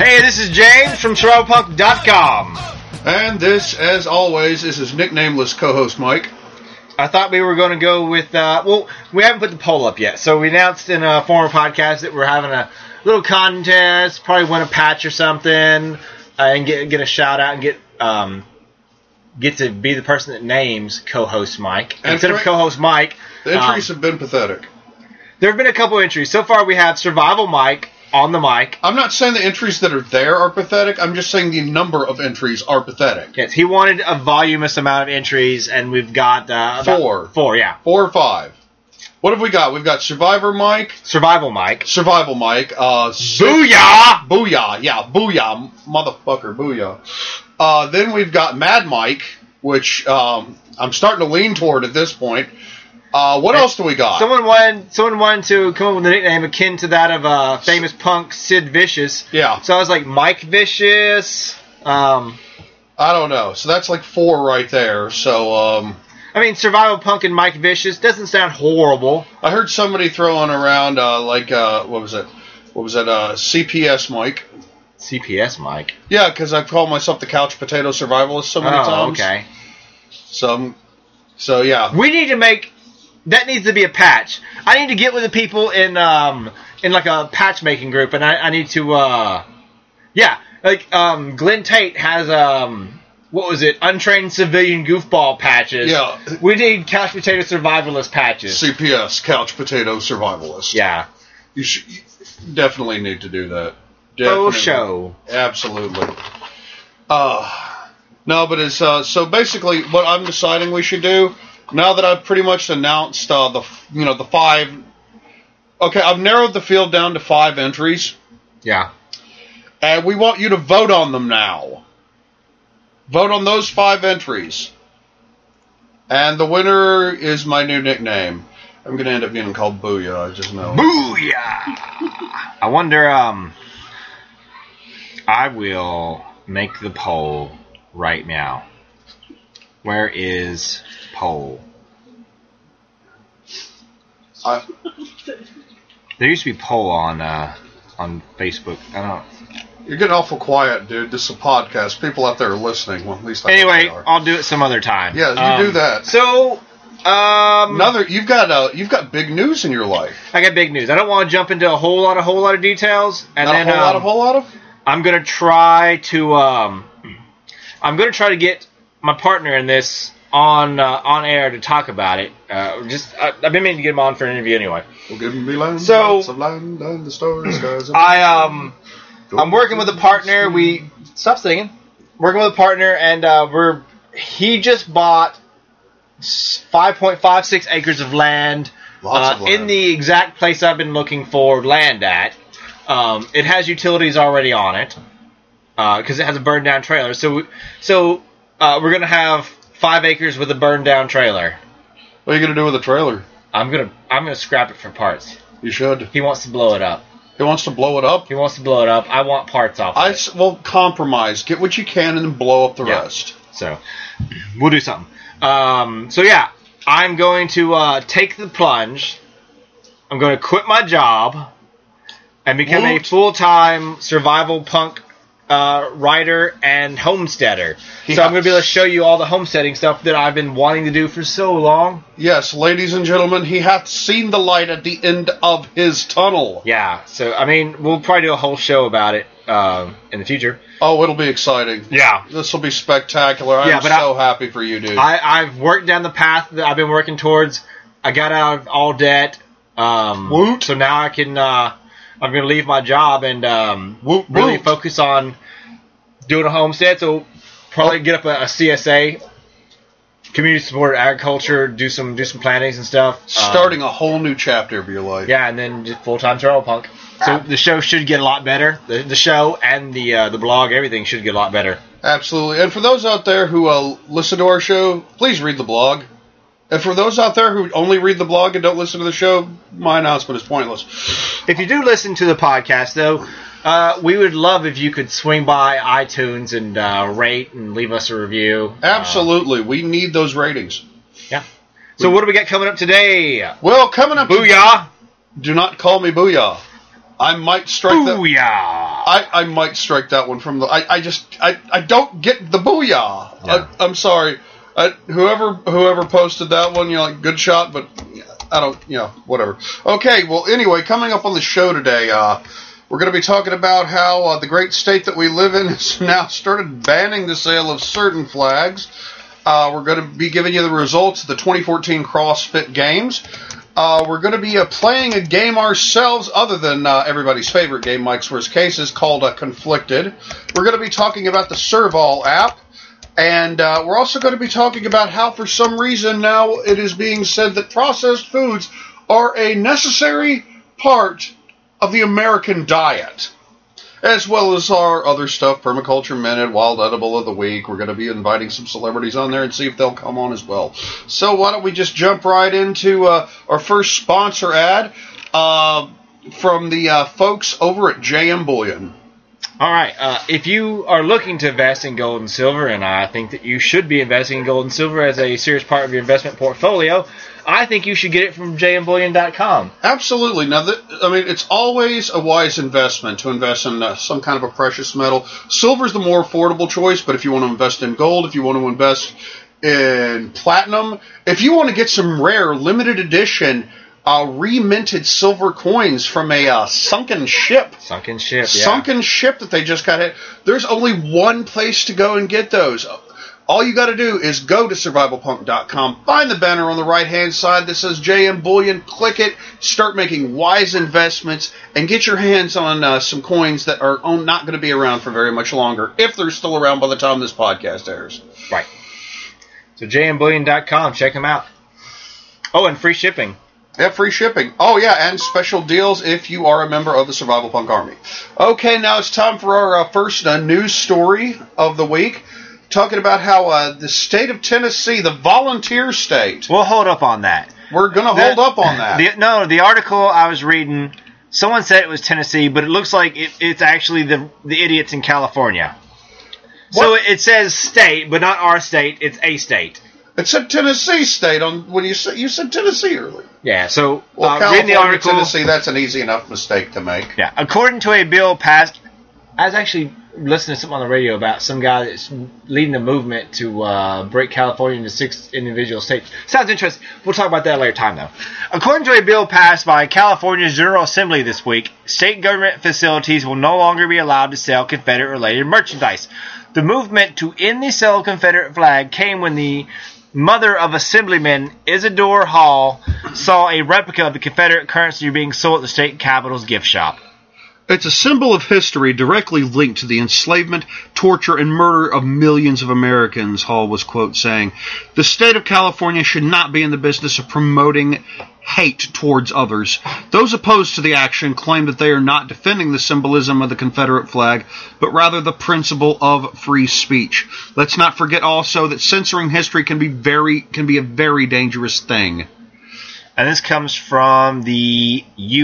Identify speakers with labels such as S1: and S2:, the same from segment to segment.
S1: Hey, this is James from SurvivalPunk.com.
S2: And this, as always, is his nicknameless co-host, Mike.
S1: I thought we were going to go with, we haven't put the poll up yet. So we announced in a former podcast that we're having a little contest, probably win a patch or something, and get a shout out and get to be the person that names co-host Mike. And instead of co-host Mike.
S2: The entries have been pathetic.
S1: There have been a couple entries. So far we have Survival Mike on the mic.
S2: I'm not saying the entries that are there are pathetic. I'm just saying the number of entries are pathetic.
S1: Yes, he wanted a voluminous amount of entries, and we've got...
S2: Four,
S1: yeah.
S2: 4 or 5. What have we got? We've got Survival Mike.
S1: Survival Mike.
S2: Booyah! Booyah, yeah, booyah. Motherfucker, booyah. Then we've got Mad Mike, which I'm starting to lean toward at this point. What else do we got?
S1: Someone wanted to come up with a nickname akin to that of famous punk Sid Vicious.
S2: Yeah.
S1: So I was like, Mike Vicious.
S2: I don't know. So that's like 4 right there. So,
S1: I mean, Survival Punk and Mike Vicious doesn't sound horrible.
S2: I heard somebody throwing around, what was it? CPS Mike.
S1: CPS Mike?
S2: Yeah, because I've called myself the Couch Potato Survivalist so many times.
S1: Oh, okay.
S2: So yeah.
S1: We need to make... That needs to be a patch. I need to get with the people in like a patch making group, and I need to Glenn Tate has untrained civilian goofball patches.
S2: Yeah.
S1: We need Couch Potato Survivalist patches.
S2: CPS, Couch Potato Survivalist.
S1: Yeah.
S2: You definitely need to do that.
S1: Faux show.
S2: Absolutely. No, but it's so basically what I'm deciding we should do. Now that I've pretty much announced the 5... Okay, I've narrowed the field down to 5 entries.
S1: Yeah.
S2: And we want you to vote on them now. Vote on those 5 entries. And the winner is my new nickname. I'm going to end up getting called Booyah, I just know.
S1: Booyah! I wonder, I will make the poll right now. Where is... poll. There used to be poll on Facebook. I don't.
S2: You're getting awful quiet, dude. This is a podcast. People out there are listening. Well, at least I
S1: anyway,
S2: think they are.
S1: I'll do it some other time.
S2: Yeah, you do that.
S1: So,
S2: you've got big news in your life.
S1: I got big news. I don't want to jump into a whole lot of details. And
S2: Not
S1: then,
S2: a whole lot of.
S1: I'm gonna try to get my partner in this on air to talk about it. I've been meaning to get him on for an interview anyway.
S2: We'll give him land,
S1: so
S2: lots of land, and the stars, skies.
S1: I'm working with a partner. Stop singing. Working with a partner, and he just bought 5.56 acres of land,
S2: Lots of land
S1: in the exact place I've been looking for land at. It has utilities already on it because it has a burned down trailer. So we're gonna have 5 acres with a burned down trailer.
S2: What are you gonna do with the trailer?
S1: I'm gonna scrap it for parts.
S2: You should.
S1: He wants to blow it up.
S2: He wants to blow it up?
S1: He wants to blow it up. I want parts off of it.
S2: Well, compromise. Get what you can and then blow up the rest.
S1: So, we'll do something. I'm going to take the plunge. I'm going to quit my job and become a full-time survival punk writer and homesteader.
S2: Yes.
S1: So I'm going to be able to show you all the homesteading stuff that I've been wanting to do for so long.
S2: Yes, ladies and gentlemen, he hath seen the light at the end of his tunnel.
S1: Yeah, so, I mean, we'll probably do a whole show about it in the future.
S2: Oh, it'll be exciting.
S1: Yeah.
S2: This will be spectacular. I'm so happy for you, dude.
S1: I've worked down the path that I've been working towards. I got out of all debt. So now I can... I'm going to leave my job and really focus on doing a homestead. So probably get up a CSA, community supported agriculture, do some plantings and stuff.
S2: Starting a whole new chapter of your life.
S1: Yeah, and then just full-time survival punk. So the show should get a lot better. The show and the blog, everything should get a lot better.
S2: Absolutely. And for those out there who listen to our show, please read the blog. And for those out there who only read the blog and don't listen to the show, my announcement is pointless.
S1: If you do listen to the podcast, though, we would love if you could swing by iTunes and rate and leave us a review.
S2: Absolutely. We need those ratings.
S1: Yeah. So what do we got coming up today?
S2: Well, coming up...
S1: Booyah!
S2: Do not call me Booyah. I might strike that...
S1: Booyah!
S2: I might strike that one from the. I don't get the booyah.
S1: No.
S2: I'm sorry. Whoever posted that one, like, good shot, but I don't, whatever. Okay, well, anyway, coming up on the show today, we're going to be talking about how the great state that we live in has now started banning the sale of certain flags. We're going to be giving you the results of the 2014 CrossFit Games. We're going to be playing a game ourselves, other than everybody's favorite game, Mike's Worst Cases, called Conflicted. We're going to be talking about the Serval app. And we're also going to be talking about how, for some reason, now it is being said that processed foods are a necessary part of the American diet, as well as our other stuff, Permaculture Minute, Wild Edible of the Week. We're going to be inviting some celebrities on there and see if they'll come on as well. So why don't we just jump right into our first sponsor ad from the folks over at JM Bullion.
S1: All right. If you are looking to invest in gold and silver, and I think that you should be investing in gold and silver as a serious part of your investment portfolio, I think you should get it from jmbullion.com.
S2: Absolutely. Now, it's always a wise investment to invest in some kind of a precious metal. Silver's the more affordable choice, but if you want to invest in gold, if you want to invest in platinum, if you want to get some rare, limited edition reminted silver coins from a sunken ship.
S1: Sunken ship, yeah.
S2: Sunken ship that they just got hit. There's only one place to go and get those. All you got to do is go to survivalpunk.com, find the banner on the right-hand side that says JM Bullion, click it, start making wise investments, and get your hands on some coins that are not going to be around for very much longer, if they're still around by the time this podcast airs.
S1: Right. So jmbullion.com, check them out. Oh, and free shipping.
S2: Yeah, free shipping. Oh, yeah, and special deals if you are a member of the Survival Punk Army. Okay, now it's time for our first news story of the week, talking about how the state of Tennessee, the volunteer state...
S1: We'll hold up on that.
S2: We're going to hold up on that.
S1: The article I was reading, someone said it was Tennessee, but it looks like it's actually the idiots in California. What? So it says state, but not our state, it's a state.
S2: It said Tennessee State on when you said Tennessee earlier.
S1: Yeah, so
S2: California,
S1: the article,
S2: Tennessee, that's an easy enough mistake to make.
S1: Yeah, according to a bill passed, I was actually listening to something on the radio about some guy that's leading a movement to break California into 6 individual states. Sounds interesting. We'll talk about that later time, though. According to a bill passed by California's General Assembly this week, state government facilities will no longer be allowed to sell Confederate-related merchandise. The movement to end the sale of Confederate flag came when the mother of Assemblyman Isidore Hall saw a replica of the Confederate currency being sold at the state capitol's gift shop.
S2: It's a symbol of history directly linked to the enslavement, torture, and murder of millions of Americans, Hall was quote saying. The state of California should not be in the business of promoting hate towards others. Those opposed to the action claim that they are not defending the symbolism of the Confederate flag, but rather the principle of free speech. Let's not forget also that censoring history can be a very dangerous thing.
S1: And this comes from the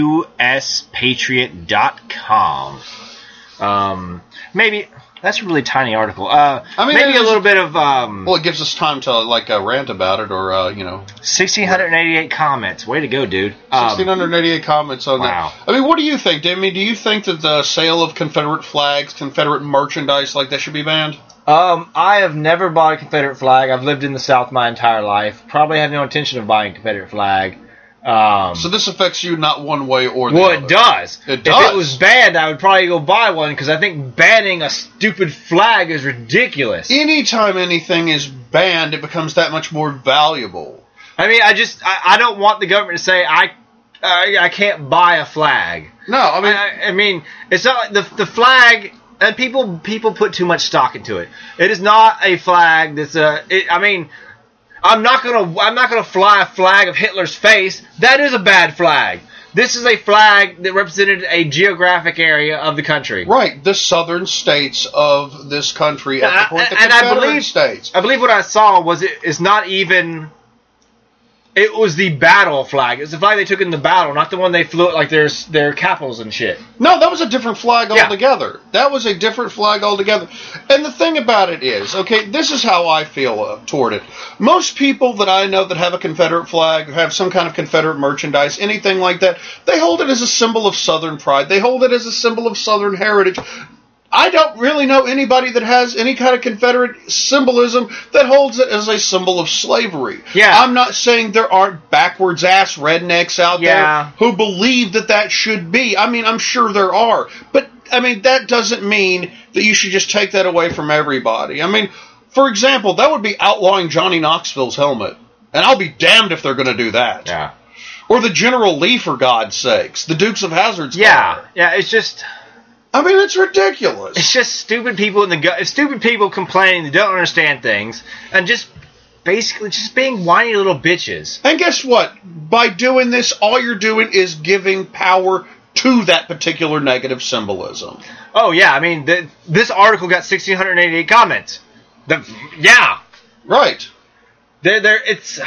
S1: USPatriot.com. Maybe that's a really tiny article. Maybe a little bit of.
S2: Well, it gives us time to rant about it, or
S1: 1,688 comments. Way to go, dude!
S2: 1,688 comments on that. I mean, what do you think, Demi? Do you think that the sale of Confederate flags, Confederate merchandise like that should be banned?
S1: I have never bought a Confederate flag. I've lived in the South my entire life. Probably have no intention of buying a Confederate flag.
S2: So this affects you not one way or the other.
S1: Well, it does.
S2: It does.
S1: If it was banned, I would probably go buy one, because I think banning a stupid flag is ridiculous.
S2: Anytime anything is banned, it becomes that much more valuable.
S1: I mean, I don't want the government to say I can't buy a flag.
S2: No,
S1: I mean, it's not like the flag. And people put too much stock into it. It is not a flag that's I'm not gonna fly a flag of Hitler's face. That is a bad flag. This is a flag that represented a geographic area of the country.
S2: Right, the southern states of this country at the point the Confederate states.
S1: I believe what I saw was it's not even It was the battle flag. It's the flag they took in the battle, not the one they flew like their capitals and shit.
S2: No, that was a different flag altogether. That was a different flag altogether. And the thing about it is, okay, this is how I feel toward it. Most people that I know that have a Confederate flag, have some kind of Confederate merchandise, anything like that, they hold it as a symbol of Southern pride. They hold it as a symbol of Southern heritage. I don't really know anybody that has any kind of Confederate symbolism that holds it as a symbol of slavery.
S1: Yeah.
S2: I'm not saying there aren't backwards-ass rednecks out there who believe that should be. I mean, I'm sure there are. But, I mean, that doesn't mean that you should just take that away from everybody. I mean, for example, that would be outlawing Johnny Knoxville's helmet. And I'll be damned if they're going to do that.
S1: Yeah.
S2: Or the General Lee, for God's sakes. The Dukes of Hazzard's
S1: car. Yeah, it's just...
S2: I mean, it's ridiculous.
S1: It's just stupid people stupid people complaining they don't understand things, and just basically just being whiny little bitches.
S2: And guess what? By doing this, all you're doing is giving power to that particular negative symbolism.
S1: Oh yeah, I mean, this article got 1,688 comments.
S2: Right.
S1: It's.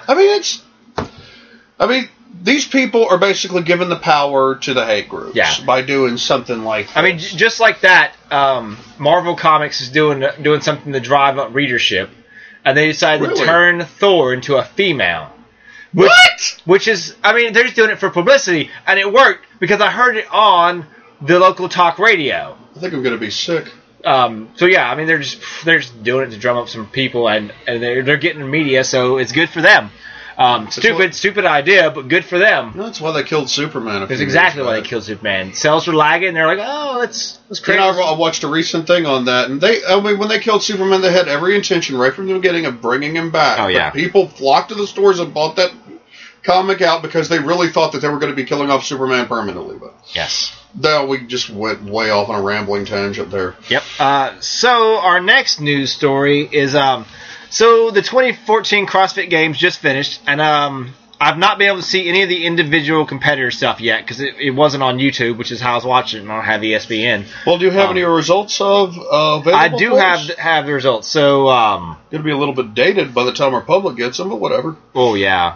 S2: I mean, these people are basically giving the power to the hate groups by doing something like this.
S1: I mean, just like that, Marvel Comics is doing something to drive up readership, and they decided to turn Thor into a female. Which is, I mean, they're just doing it for publicity, and it worked because I heard it on the local talk radio.
S2: I think I'm going to be sick.
S1: So yeah, I mean, they're just doing it to drum up some people, and they're getting media, so it's good for them. Stupid idea, but good for them.
S2: That's why they killed Superman.
S1: That's exactly why they killed Superman. Sales were lagging, and they're like, oh, that's crazy.
S2: I watched a recent thing on that, and when they killed Superman, they had every intention right from the beginning of bringing him back.
S1: Oh, yeah.
S2: But people flocked to the stores and bought that comic out because they really thought that they were going to be killing off Superman permanently. But
S1: yes.
S2: No, we just went way off on a rambling tangent there.
S1: Yep. So our next news story is... So the 2014 CrossFit Games just finished, and I've not been able to see any of the individual competitor stuff yet because it wasn't on YouTube, which is how I was watching it, and I don't have ESPN.
S2: Well, do you have any results of available?
S1: I do have the results. So
S2: it'll be a little bit dated by the time our public gets them, but whatever.
S1: Oh yeah.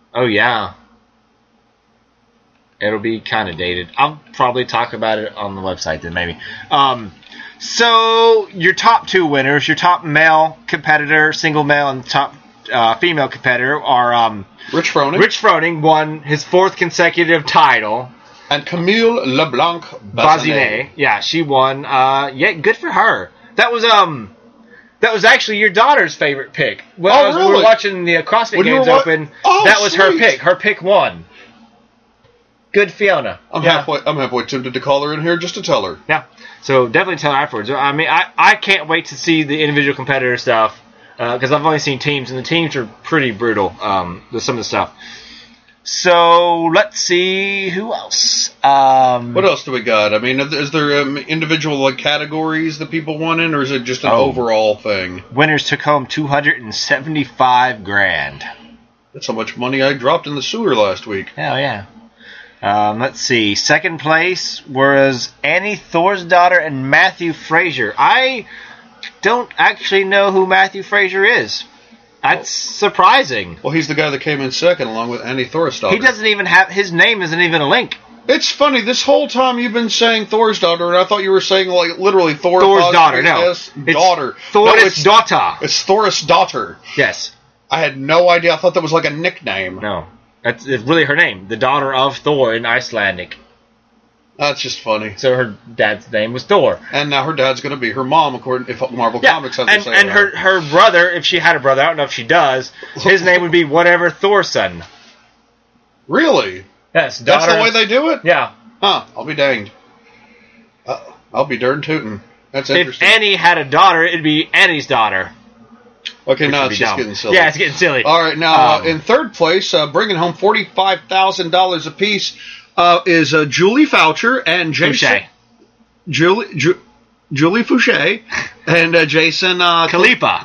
S1: It'll be kind of dated. I'll probably talk about it on the website then, maybe. So, your top two winners, your top male competitor, single male, and top female competitor are...
S2: Rich Froning.
S1: Rich Froning won his fourth consecutive title.
S2: And Camille LeBlanc-Bazinet.
S1: Yeah, she won. Good for her. That was actually your daughter's favorite pick. Well,
S2: really?
S1: We were watching the CrossFit Games Open. That was her pick. Her pick won. Good Fiona.
S2: I'm halfway tempted to call her in here just to tell her.
S1: Yeah. So definitely tell her afterwards. I mean, I can't wait to see the individual competitor stuff because I've only seen teams, and the teams are pretty brutal with some of the stuff. So let's see who else.
S2: What else do we got? I mean, is there individual categories that people won in, or is it just an overall thing?
S1: Winners took home $275,000.
S2: That's how much money I dropped in the sewer last week.
S1: Hell yeah. Let's see. Second place was Annie Thorisdottir and Matthew Fraser. I don't actually know who Matthew Fraser is. That's surprising.
S2: Well, he's the guy that came in second along with Annie Thorisdottir.
S1: He doesn't even have... His name isn't even a link.
S2: It's funny. This whole time you've been saying Thorisdottir, and I thought you were saying literally
S1: Thor's daughter. No.
S2: It's daughter.
S1: Thoris daughter.
S2: It's Thorisdottir.
S1: Yes.
S2: I had no idea. I thought that was like a nickname.
S1: No. It's really her name. The daughter of Thor in Icelandic.
S2: That's just funny.
S1: So her dad's name was Thor.
S2: And now her dad's going to be her mom, according if Marvel Comics has to say.
S1: And her brother, if she had a brother, I don't know if she does, his name would be whatever Thorson.
S2: Really?
S1: Yes.
S2: That's the way they do it?
S1: Yeah.
S2: Huh. I'll be danged. I'll be darn tootin'. That's interesting.
S1: If Annie had a daughter, it'd be Annie's daughter.
S2: Okay, now it's just getting silly.
S1: Yeah, it's getting silly.
S2: All right, now in third place, bringing home $45,000 apiece, is Julie Foucher and Jason. Julie Foucher and Jason
S1: Khalipa.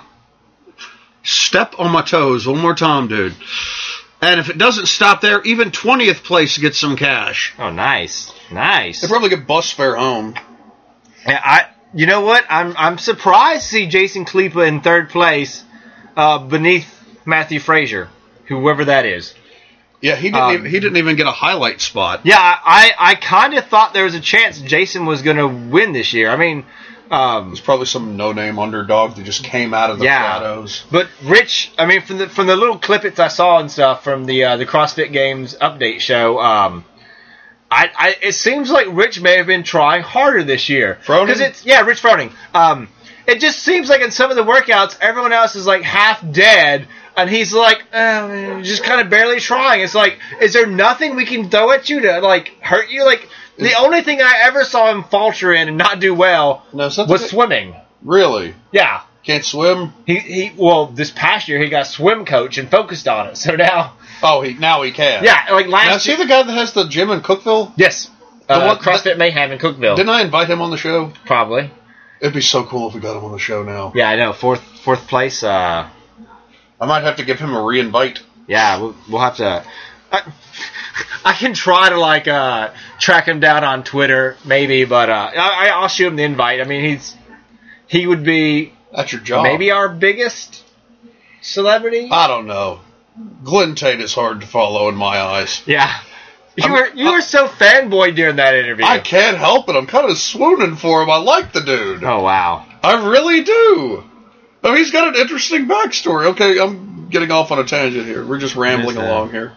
S2: Step on my toes one more time, dude. And if it doesn't stop there, even 20th place gets some cash.
S1: Oh, nice. Nice.
S2: They probably get bus fare home.
S1: Yeah, you know what? I'm surprised to see Jason Khalipa in third place beneath Matthew Fraser. whoever that is.
S2: Yeah, he didn't even get a highlight spot.
S1: Yeah, I kind of thought there was a chance Jason was going to win this year. I mean,
S2: it's probably some no-name underdog that just came out of the shadows.
S1: But Rich, I mean, from the little clippets I saw and stuff from the CrossFit Games update show, it seems like Rich may have been trying harder this year.
S2: Froning?
S1: Rich Froning. It just seems like in some of the workouts, everyone else is like half dead, and he's like, just kind of barely trying. It's like, is there nothing we can throw at you to like hurt you? Like the only thing I ever saw him falter in and not do well was swimming.
S2: Really?
S1: Yeah.
S2: Can't swim?
S1: Well, this past year he got swim coach and focused on it, so now.
S2: Oh, now he can.
S1: Yeah, like last.
S2: Now, is he the guy that has the gym in Cookeville?
S1: Yes. CrossFit Mayhem in Cookeville.
S2: Didn't I invite him on the show?
S1: Probably.
S2: It'd be so cool if we got him on the show now.
S1: Yeah, I know. Fourth place.
S2: I might have to give him a re-invite.
S1: Yeah, we'll have to. I can try to track him down on Twitter, maybe, but I'll shoot him the invite. I mean, he would be.
S2: That's your job.
S1: Maybe our biggest celebrity.
S2: I don't know. Glenn Tate is hard to follow in my eyes.
S1: Yeah. You were so fanboy during that interview.
S2: I can't help it. I'm kind of swooning for him. I like the dude.
S1: Oh, wow.
S2: I really do. I mean, he's got an interesting backstory. Okay, I'm getting off on a tangent here. We're just rambling along here.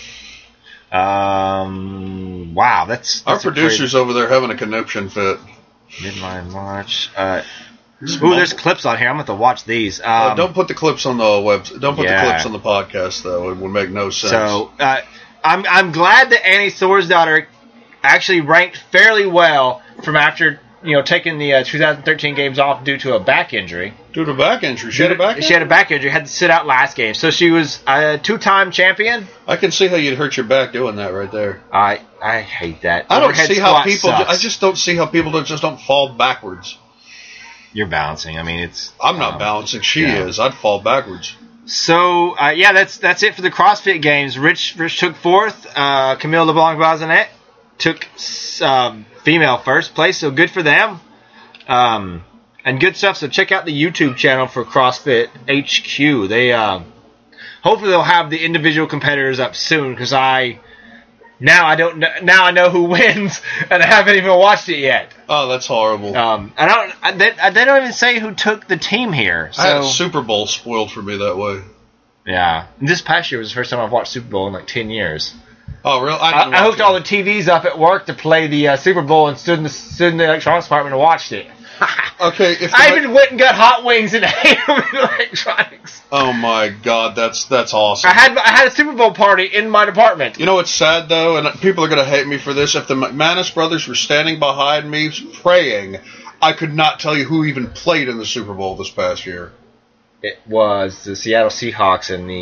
S1: Wow, that's
S2: our producer's over there having a conniption fit.
S1: Midline March. There's clips on here. I'm going to have to watch these.
S2: Don't put the clips on the website. Don't put the clips on the podcast, though. It would make no sense.
S1: So, I'm glad that Annie Thorisdottir actually ranked fairly well from after taking the 2013 games off due to a back injury.
S2: Due to back injury? She had a back injury?
S1: She had a back injury. Had to sit out last game. So she was a 2-time champion.
S2: I can see how you'd hurt your back doing that right there.
S1: I hate that.
S2: I don't see how people. I just don't see how people just don't fall backwards.
S1: You're balancing. I mean,
S2: I'm not balancing. She is. I'd fall backwards.
S1: So that's it for the CrossFit Games. Rich took fourth. Camille LeBlanc-Bazinet took female first place. So good for them. And good stuff. So check out the YouTube channel for CrossFit HQ. They hopefully they'll have the individual competitors up soon because now I know who wins and I haven't even watched it yet.
S2: Oh, that's horrible.
S1: They don't even say who took the team here. So.
S2: I had a Super Bowl spoiled for me that way.
S1: Yeah. And this past year was the first time I've watched Super Bowl in like 10 years.
S2: Oh, really?
S1: I hooked all the TVs up at work to play the Super Bowl and stood in the electronics department and watched it.
S2: Okay.
S1: I even went and got hot wings and ate them in electronics.
S2: Oh my God, that's awesome.
S1: I had a Super Bowl party in my department.
S2: You know what's sad though, and people are going to hate me for this. If the McManus brothers were standing behind me praying, I could not tell you who even played in the Super Bowl this past year.
S1: It was the Seattle Seahawks and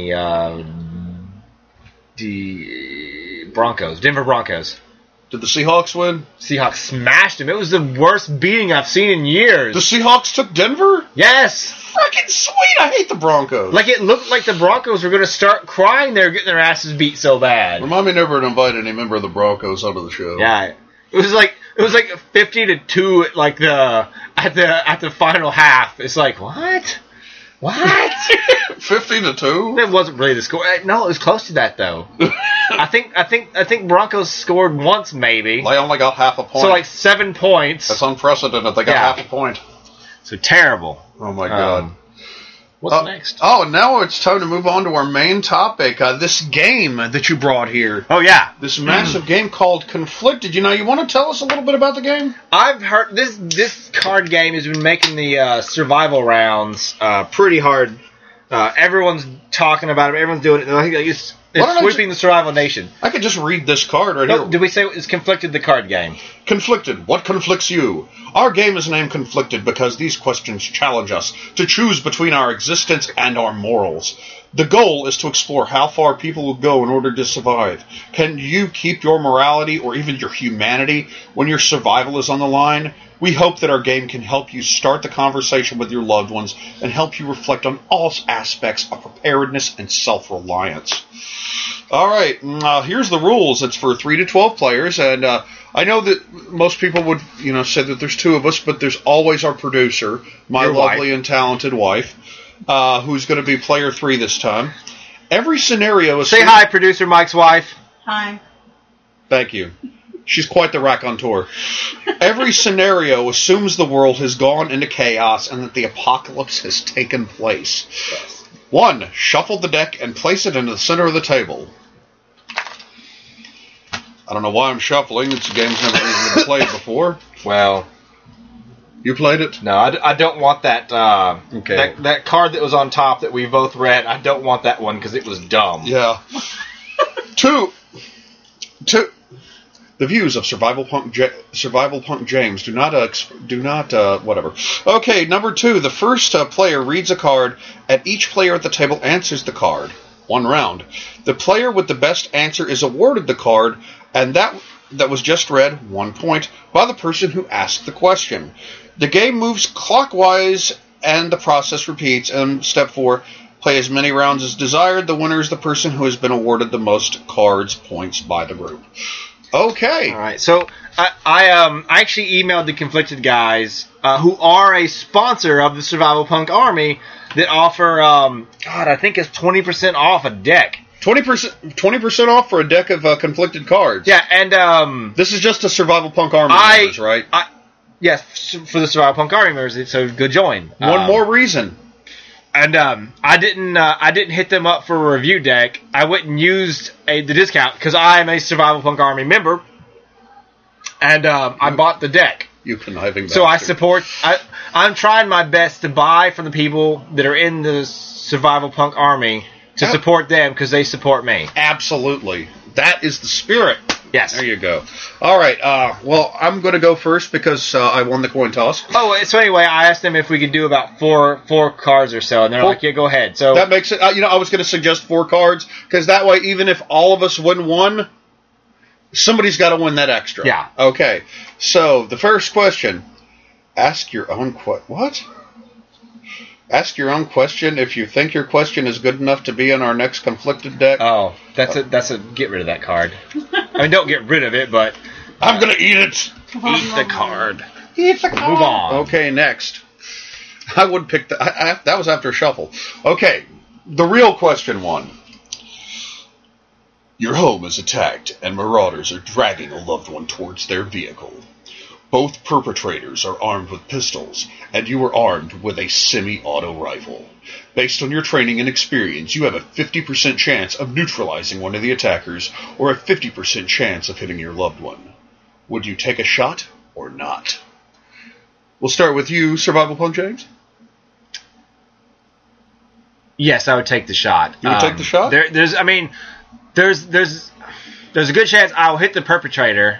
S1: the Broncos, Denver Broncos.
S2: Did the Seahawks win?
S1: Seahawks smashed them. It was the worst beating I've seen in years.
S2: The Seahawks took Denver?
S1: Yes.
S2: Freaking sweet. I hate the Broncos.
S1: Like, it looked like the Broncos were going to start crying. They were getting their asses beat so bad.
S2: Remind me never to invite any member of the Broncos onto the show.
S1: Yeah. It was like 50-2 at like at the final half. It's like, what?
S2: 50-2?
S1: It wasn't really the score. No, it was close to that though. I think Broncos scored once maybe.
S2: They only got half a point.
S1: So like 7 points.
S2: That's unprecedented. They got half a point.
S1: So terrible.
S2: Oh my God.
S1: What's next?
S2: Oh, now it's time to move on to our main topic. This game that you brought here.
S1: Oh yeah,
S2: this massive game called Conflicted. You want to tell us a little bit about the game?
S1: I've heard this card game has been making the survival rounds pretty hard. Everyone's talking about it. Everyone's doing it. It's sweeping the survival nation.
S2: I could just read this card right here.
S1: Did we say it's Conflicted, the card game?
S2: Conflicted. What conflicts you? Our game is named Conflicted because these questions challenge us to choose between our existence and our morals. The goal is to explore how far people will go in order to survive. Can you keep your morality or even your humanity when your survival is on the line? We hope that our game can help you start the conversation with your loved ones and help you reflect on all aspects of preparedness and self-reliance. All right, here's the rules. It's for 3 to 12 players, and I know that most people would, say that there's 2 of us, but there's always our producer, my lovely and talented wife, who's going to be player 3 this time. Every scenario is...
S1: Say hi, producer Mike's wife.
S3: Hi.
S2: Thank you. She's quite the raconteur. Every scenario assumes the world has gone into chaos and that the apocalypse has taken place.
S1: Yes.
S2: 1. Shuffle the deck and place it into the center of the table. I don't know why I'm shuffling. It's a game's never even been played before.
S1: Well...
S2: You played it?
S1: No, I don't want that,
S2: okay.
S1: that card that was on top that we both read. I don't want that one because it was dumb.
S2: Yeah. 2. The views of Survival Punk James do not whatever. Okay, number 2. The first player reads a card, and each player at the table answers the card. 1 round. The player with the best answer is awarded the card, and that was just read 1 point by the person who asked the question. The game moves clockwise, and the process repeats. And step 4, play as many rounds as desired. The winner is the person who has been awarded the most cards points by the group. Okay.
S1: All right. So I actually emailed the Conflicted guys, who are a sponsor of the Survival Punk Army, that offer I think it's 20% off a deck.
S2: 20% off for a deck of Conflicted cards.
S1: Yeah, and
S2: this is just a Survival Punk Army members, right?
S1: Yes, for the Survival Punk Army members, so go join.
S2: One more reason.
S1: And I didn't hit them up for a review deck. I went and used the discount because I am a Survival Punk Army member, and I bought the deck.
S2: You conniving bastard.
S1: So I support. I'm trying my best to buy from the people that are in the Survival Punk Army to support them because they support me.
S2: Absolutely, that is the spirit.
S1: Yes.
S2: There you go. All right. Well, I'm going to go first because I won the coin toss.
S1: Oh, so anyway, I asked them if we could do about four cards or so, and they're like, "Yeah, go ahead." So
S2: that makes it. I was going to suggest 4 cards because that way, even if all of us win 1, somebody's got to win that extra.
S1: Yeah.
S2: Okay. So the first question: ask your own what? Ask your own question if you think your question is good enough to be in our next Conflicted deck.
S1: Oh, that's a get rid of that card. I mean, don't get rid of it, but
S2: I'm gonna eat it.
S1: Eat the card.
S2: Eat the card.
S1: Move on.
S2: Okay, next. I would pick that was after a shuffle. Okay, the real question 1. Your home is attacked, and marauders are dragging a loved one towards their vehicle. Both perpetrators are armed with pistols, and you are armed with a semi-auto rifle. Based on your training and experience, you have a 50% chance of neutralizing one of the attackers, or a 50% chance of hitting your loved one. Would you take a shot or not? We'll start with you, Survival Punk James.
S1: Yes, I would take the shot.
S2: You would take the shot?
S1: There's a good chance I'll hit the perpetrator,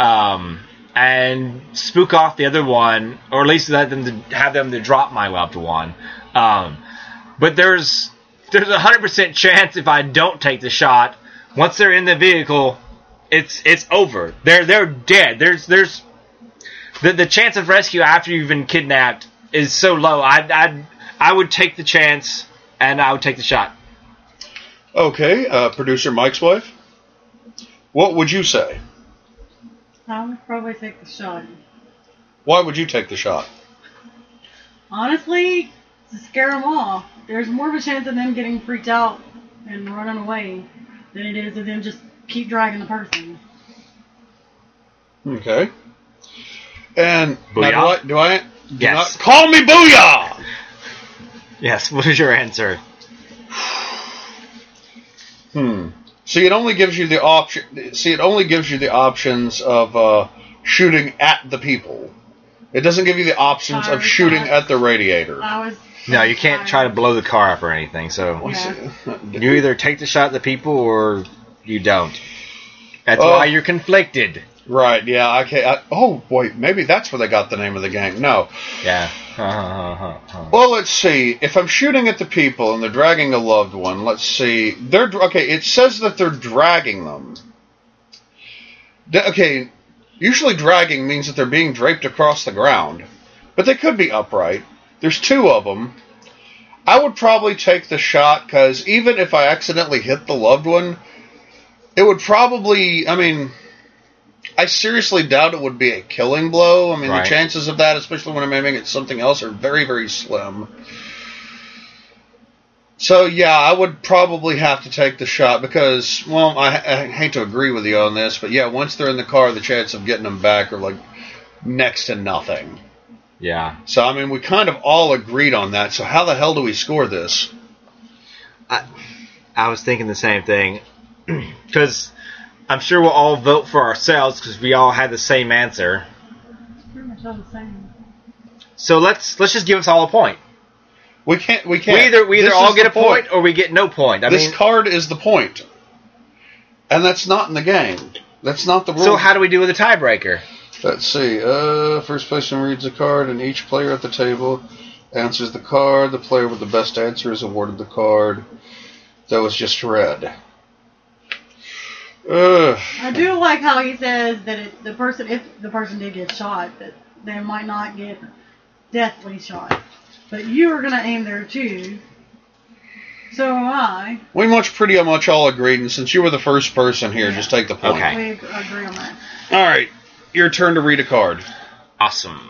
S1: and spook off the other one, or at least have them to drop my loved one. But there's a 100% chance if I don't take the shot, once they're in the vehicle, it's over. They're dead. There's the chance of rescue after you've been kidnapped is so low. I would take the chance, and I would take the shot.
S2: Okay, producer Mike's wife, what would you say?
S3: I would probably take the shot.
S2: Why would you take the shot?
S3: Honestly, to scare them off. There's more of a chance of them getting freaked out and running away than it is of them just keep dragging the person.
S2: Okay. And
S1: Booyah?
S2: do I
S1: Yes.
S2: not call me Booyah?
S1: Yes. What is your answer?
S2: See, it only gives you the option. See, it only gives you the options of shooting at the people. It doesn't give you the options of shooting at the radiator.
S1: No, you can't try to blow the car up or anything. So you either take the shot at the people or you don't. That's why you're conflicted.
S2: Right? Yeah. Okay. Oh boy, maybe that's where they got the name of the gang. No.
S1: Yeah.
S2: Well, let's see. If I'm shooting at the people and they're dragging a loved one, let's see. It says that they're dragging them. Okay. Usually dragging means that they're being draped across the ground. But they could be upright. There's 2 of them. I would probably take the shot because even if I accidentally hit the loved one, it would probably, I seriously doubt it would be a killing blow. The chances of that, especially when I'm aiming at something else, are very, very slim. So, yeah, I would probably have to take the shot because, well, I hate to agree with you on this, but yeah, once they're in the car, the chance of getting them back are like next to nothing.
S1: Yeah.
S2: So, I mean, we kind of all agreed on that. So how the hell do we score this?
S1: I was thinking the same thing. Because I'm sure we'll all vote for ourselves because we all had the same answer.
S3: Pretty much all the same.
S1: So let's just give us all a point.
S2: We can't. We
S1: either all get a point or we get no point.
S2: This card is the point. And that's not in the game. That's not the rule.
S1: So how do we do with a tiebreaker?
S2: Let's see. First person reads a card, and each player at the table answers the card. The player with the best answer is awarded the card that was just read.
S3: I do like how he says that if the person did get shot, that they might not get deathly shot. But you are going to aim there too. So am I.
S2: We pretty much all agreed, and since you were the first person here, just take the point.
S1: Okay.
S3: We agree on that.
S2: All right. Your turn to read a card.
S1: Awesome.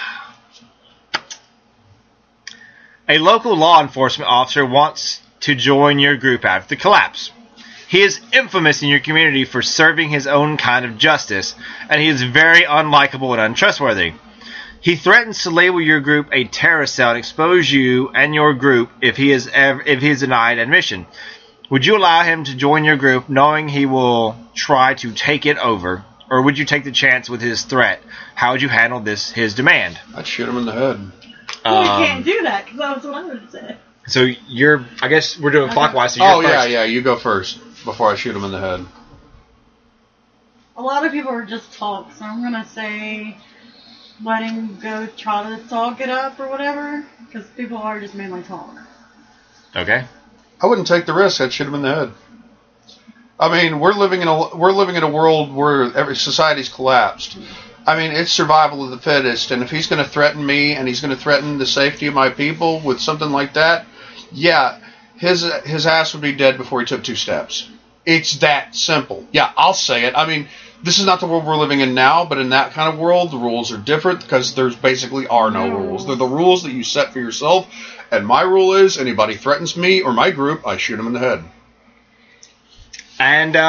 S1: A local law enforcement officer wants to join your group after the collapse. He is infamous in your community for serving his own kind of justice, and he is very unlikable and untrustworthy. He threatens to label your group a terrorist cell and expose you and your group if he is denied admission. Would you allow him to join your group knowing he will try to take it over, or would you take the chance with his threat? How would you handle his demand?
S2: I'd shoot him in the head.
S3: Well, we can't do that because that's what I would have said.
S1: So I guess we're doing clockwise. So you're first.
S2: Yeah, you go first before I shoot him in the head.
S3: A lot of people are just talk, so I'm going to say let him go try to talk it up or whatever, because people are just mainly talk.
S1: Okay.
S2: I wouldn't take the risk. I'd shoot him in the head. I mean, we're living in a world where every society's collapsed. I mean, it's survival of the fittest, and if he's going to threaten me and he's going to threaten the safety of my people with something like that, yeah, his ass would be dead before he took 2 steps. It's that simple. Yeah, I'll say it. I mean, this is not the world we're living in now, but in that kind of world, the rules are different because there's basically are no rules. They're the rules that you set for yourself, and my rule is anybody threatens me or my group, I shoot him in the head.
S1: And,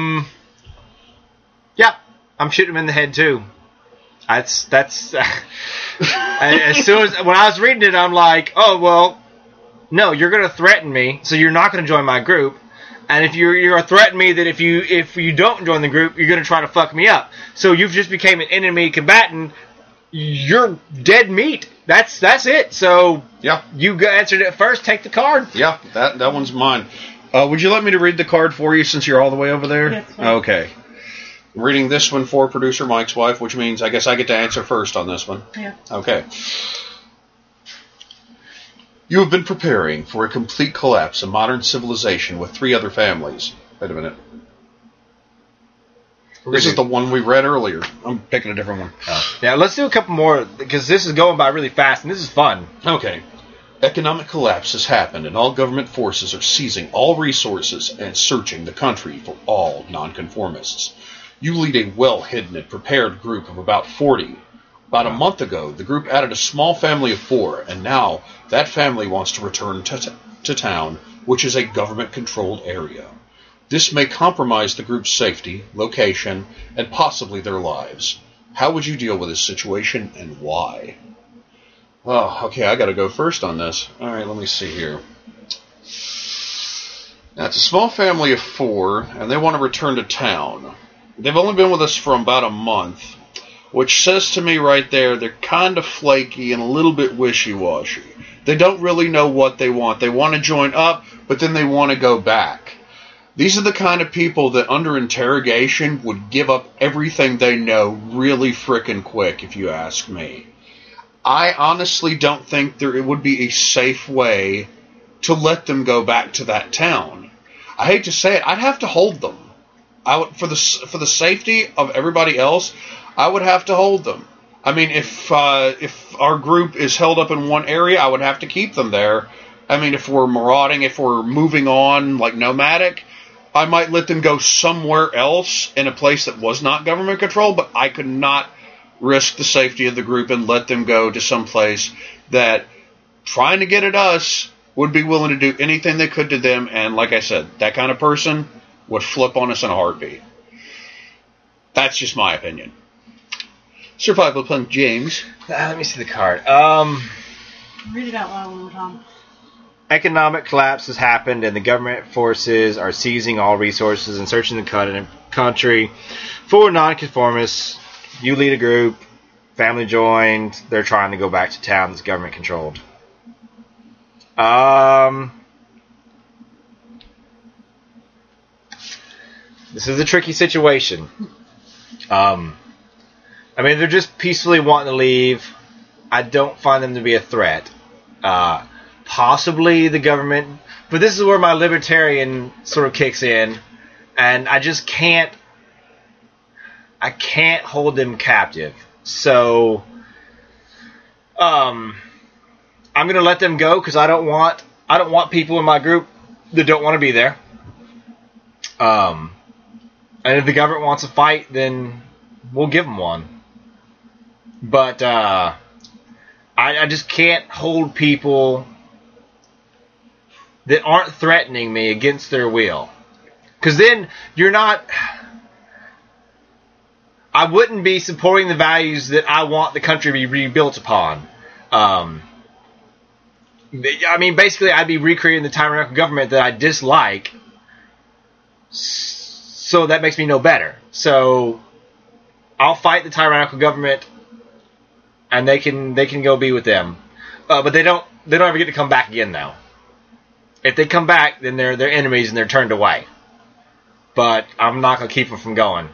S1: yeah, I'm shooting him in the head too. That's as soon as when I was reading it, I'm like, oh well, no, you're going to threaten me, so you're not going to join my group, and if you're threatening me that if you don't join the group, you're going to try to fuck me up. So you've just became an enemy combatant. You're dead meat. That's it. So
S2: yeah,
S1: you answered it first. Take the card.
S2: Yeah, that one's mine. Would you let me to read the card for you since you're all the way over there?
S3: Yes, please.
S2: Okay. I'm reading this one for producer Mike's wife, which means I guess I get to answer first on this one.
S3: Yeah.
S2: Okay. You have been preparing for a complete collapse of modern civilization with 3 other families. Wait a minute. This is the one we read earlier. I'm picking a different one.
S1: Oh. Yeah, let's do a couple more, because this is going by really fast, and this is fun.
S2: Okay. Economic collapse has happened, and all government forces are seizing all resources and searching the country for all nonconformists. You lead a well-hidden and prepared group of about 40. About a month ago, the group added a small family of 4, and now that family wants to return to town, which is a government-controlled area. This may compromise the group's safety, location, and possibly their lives. How would you deal with this situation, and why? Oh, okay, I gotta go first on this. Alright, let me see here. Now, it's a small family of 4, and they want to return to town. They've only been with us for about a month, which says to me right there they're kind of flaky and a little bit wishy-washy. They don't really know what they want. They want to join up, but then they want to go back. These are the kind of people that under interrogation would give up everything they know really frickin' quick, if you ask me. I honestly don't think it would be a safe way to let them go back to that town. I hate to say it, I'd have to hold them. I would, for the safety of everybody else, I would have to hold them. I mean, if our group is held up in one area, I would have to keep them there. I mean, if we're marauding, if we're moving on like nomadic, I might let them go somewhere else in a place that was not government controlled, but I could not risk the safety of the group and let them go to some place that trying to get at us would be willing to do anything they could to them, and like I said, that kind of person would flip on us in a heartbeat. That's just my opinion. Survival Punk James.
S1: Let me see the card.
S3: Read it out loud one more time.
S1: Economic collapse has happened, and the government forces are seizing all resources and searching the country for nonconformists. You lead a group. Family joined. They're trying to go back to town that's government controlled. This is a tricky situation. I mean, they're just peacefully wanting to leave. I don't find them to be a threat. Possibly the government, but this is where my libertarian sort of kicks in, and I just can't. I can't hold them captive. So, I'm gonna let them go because I don't want people in my group that don't want to be there. And if the government wants a fight, then we'll give them one. But I just can't hold people that aren't threatening me against their will. Because then you're not... I wouldn't be supporting the values that I want the country to be rebuilt upon. I mean, basically, I'd be recreating the tyrannical government that I dislike. So that makes me no better. So I'll fight the tyrannical government, and they can go be with them. But they don't ever get to come back again now. If they come back, then they're enemies and they're turned away. But I'm not going to keep them from going.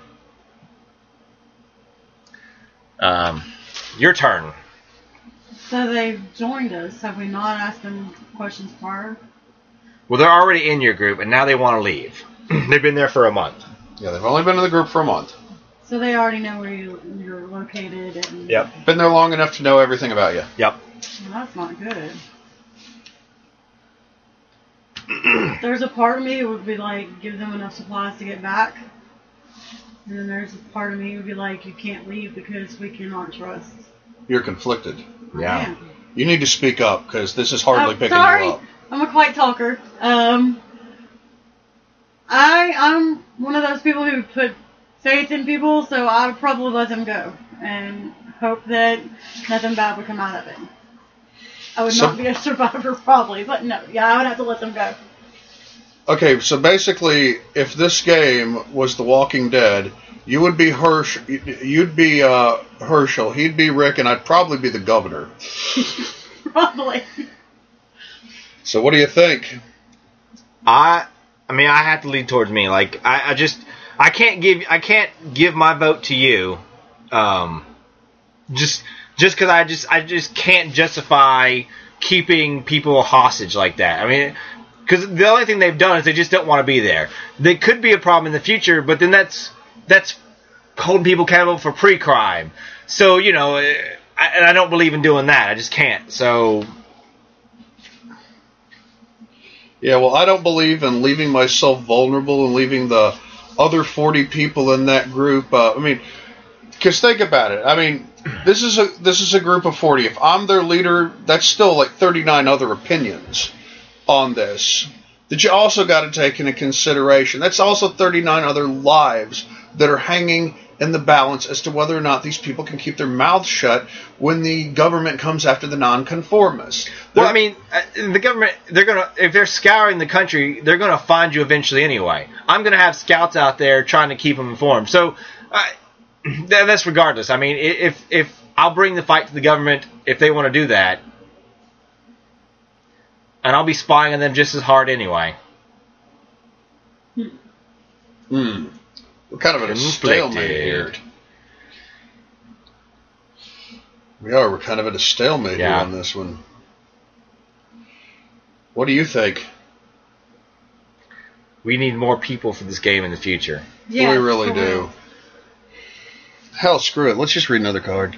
S1: Your turn.
S3: So they've joined us. Have we not asked them questions prior?
S1: Well, they're already in your group, and now they want to leave. They've been there for a month.
S2: Yeah, they've only been in the group for a month.
S3: So they already know where you're located. And
S1: Yep.
S2: Been there long enough to know everything about you.
S1: Yep.
S3: Well, that's not good. There's a part of me that would be like, give them enough supplies to get back. And then there's a part of me that would be like, you can't leave because we cannot trust.
S2: You're conflicted.
S1: Yeah.
S2: You need to speak up because this is hardly picking
S3: sorry.
S2: you up.
S3: I'm a quiet talker. I'm one of those people who put faith in people, so I would probably let them go and hope that nothing bad would come out of it. I would not be a survivor probably, but no, yeah, I would have to let them go.
S2: Okay, so basically, if this game was The Walking Dead, you would be you'd be Herschel, he'd be Rick, and I'd probably be the governor.
S3: Probably.
S2: So what do you think?
S1: I mean, I have to lead towards me. Like, I can't give my vote to you. Just because I just can't justify keeping people hostage like that. I mean, because the only thing they've done is they just don't want to be there. They could be a problem in the future, but then that's holding people accountable for pre-crime. So, you know, and I don't believe in doing that. I just can't. So.
S2: Yeah, well, I don't believe in leaving myself vulnerable and leaving the other 40 people in that group. I mean, because think about it. I mean, this is a group of 40. If I'm their leader, that's still like 39 other opinions on this that you also got to take into consideration. That's also 39 other lives that are hanging in the balance as to whether or not these people can keep their mouths shut when the government comes after the nonconformists.
S1: Well, I mean, the government, if they're scouring the country, they're going to find you eventually anyway. I'm going to have scouts out there trying to keep them informed. So, that's regardless. I mean, if I'll bring the fight to the government if they want to do that, and I'll be spying on them just as hard anyway.
S2: We're kind of at a stalemate here. We are. We're kind of at a stalemate here on this one. What do you think?
S1: We need more people for this game in the future.
S3: Yeah,
S2: we really do. Hell, screw it. Let's just read another card.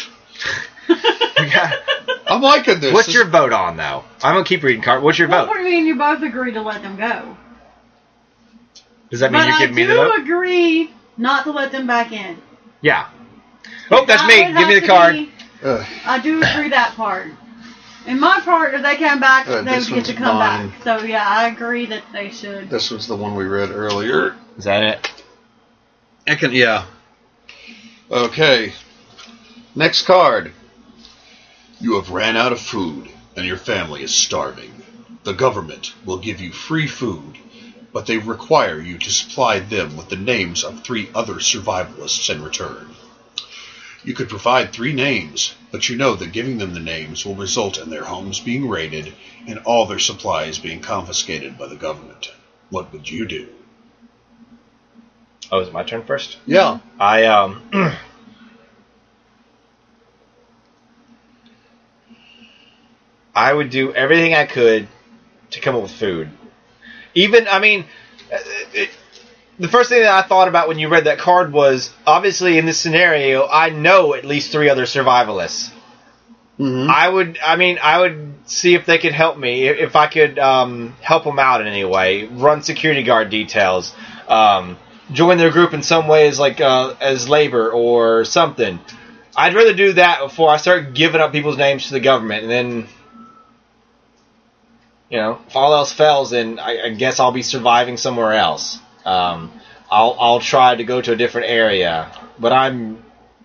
S2: I'm liking this.
S1: What's your vote on, though? I'm going to keep reading cards. What's your vote?
S3: What do you mean you both agree to let them go?
S1: Does that mean you're giving me the vote?
S3: But I do agree not to let them back in.
S1: Yeah. Oh, that's me. Give me the card.
S3: I do agree that part. In my part, if they came back, they
S2: this
S3: would get to
S2: one's
S3: come
S2: mine.
S3: back. So yeah, I agree that they should.
S2: This was the one we read earlier.
S1: Is that it?
S2: Yeah. Okay. Next card. You have ran out of food, and your family is starving. The government will give you free food, but they require you to supply them with the names of 3 other survivalists in return. You could provide 3 names, but you know that giving them the names will result in their homes being raided and all their supplies being confiscated by the government. What would you do?
S1: Oh, is it my turn first?
S2: Yeah.
S1: I would do everything I could to come up with food. Even, the first thing that I thought about when you read that card was, obviously in this scenario, I know at least 3 other survivalists.
S2: Mm-hmm.
S1: I would see if they could help me, if I could help them out in any way, run security guard details, join their group in some ways, like as labor or something. I'd rather do that before I start giving up people's names to the government, and then, if all else fails, then I guess I'll be surviving somewhere else. I'll try to go to a different area, but I'm,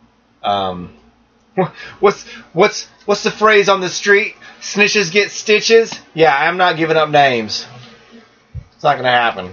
S1: what's the phrase on the street? Snitches get stitches? Yeah, I'm not giving up names. It's not gonna happen.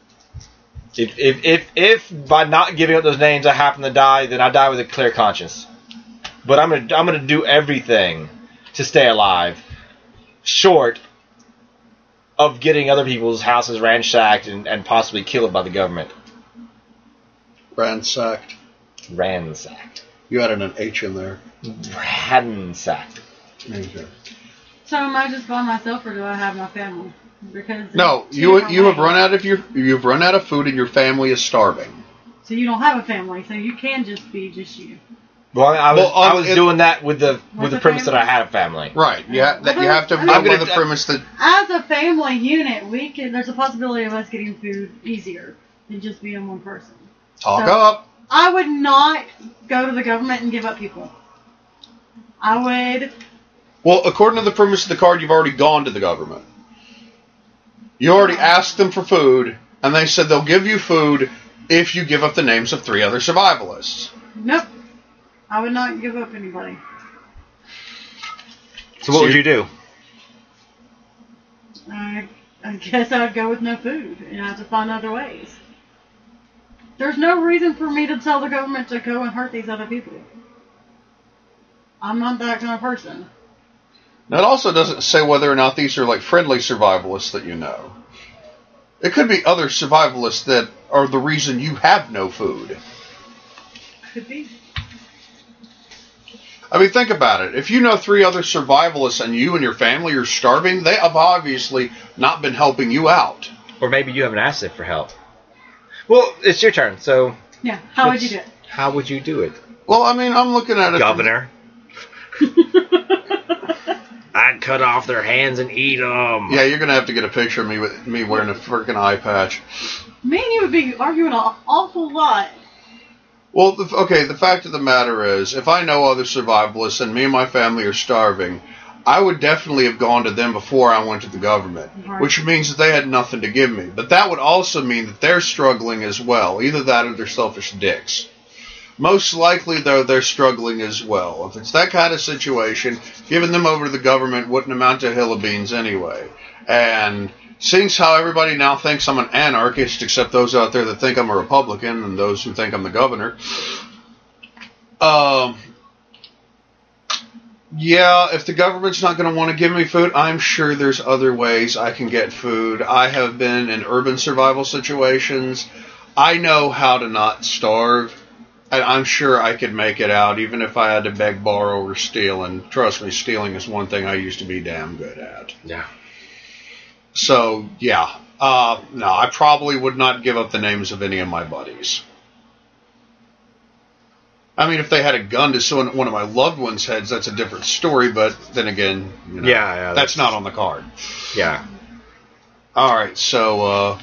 S1: If by not giving up those names I happen to die, then I die with a clear conscience. But I'm gonna do everything to stay alive, short of getting other people's houses ransacked and possibly killed by the government.
S2: Ransacked.
S1: Ransacked.
S2: You added an H in there.
S1: Ransacked.
S2: Okay.
S3: So am I just by myself, or do I have my family? Because
S2: no, you have run out of you've run out of food, and your family is starving.
S3: So you don't have a family, so you can just be just you.
S1: Well, I was doing that with the premise that I had a family.
S2: Right. Yeah. You have to go with the premise that
S3: as a family unit, there's a possibility of us getting food easier than just being one person.
S2: Talk up.
S3: I would not go to the government and give up people. I would.
S2: Well, according to the premise of the card, you've already gone to the government. You already asked them for food, and they said they'll give you food if you give up the names of 3 other survivalists.
S3: Nope. I would not give up anybody.
S1: So what would you do?
S3: I guess I would go with no food and have to find other ways. There's no reason for me to tell the government to go and hurt these other people. I'm not that kind of person.
S2: Now, it also doesn't say whether or not these are like friendly survivalists that you know. It could be other survivalists that are the reason you have no food.
S3: Could be.
S2: I mean, think about it. If you know 3 other survivalists and you and your family are starving, they have obviously not been helping you out.
S1: Or maybe you haven't asked it for help. Well, it's your turn, so...
S3: Yeah, how would you do it?
S1: How would you do it?
S2: Well, I mean, I'm looking at it...
S1: Governor. I'd cut off their hands and eat them.
S2: Yeah, you're going to have to get a picture of me with me wearing a freaking eye patch.
S3: Me and you would be arguing an awful lot.
S2: Well, the fact of the matter is, if I know other survivalists and me and my family are starving, I would definitely have gone to them before I went to the government,
S3: right.
S2: Which means that they had nothing to give me. But that would also mean that they're struggling as well. Either that or they're selfish dicks. Most likely, though, they're struggling as well. If it's that kind of situation, giving them over to the government wouldn't amount to a hill of beans anyway. And seeing how everybody now thinks I'm an anarchist, except those out there that think I'm a Republican and those who think I'm the governor, yeah, if the government's not going to want to give me food, I'm sure there's other ways I can get food. I have been in urban survival situations. I know how to not starve. And I'm sure I could make it out, even if I had to beg, borrow, or steal. And trust me, stealing is one thing I used to be damn good at.
S1: Yeah.
S2: So, yeah. No, I probably would not give up the names of any of my buddies. I mean, if they had a gun to one of my loved ones' heads, that's a different story. But then again,
S1: yeah,
S2: that's not on the card.
S1: Yeah.
S2: All right, so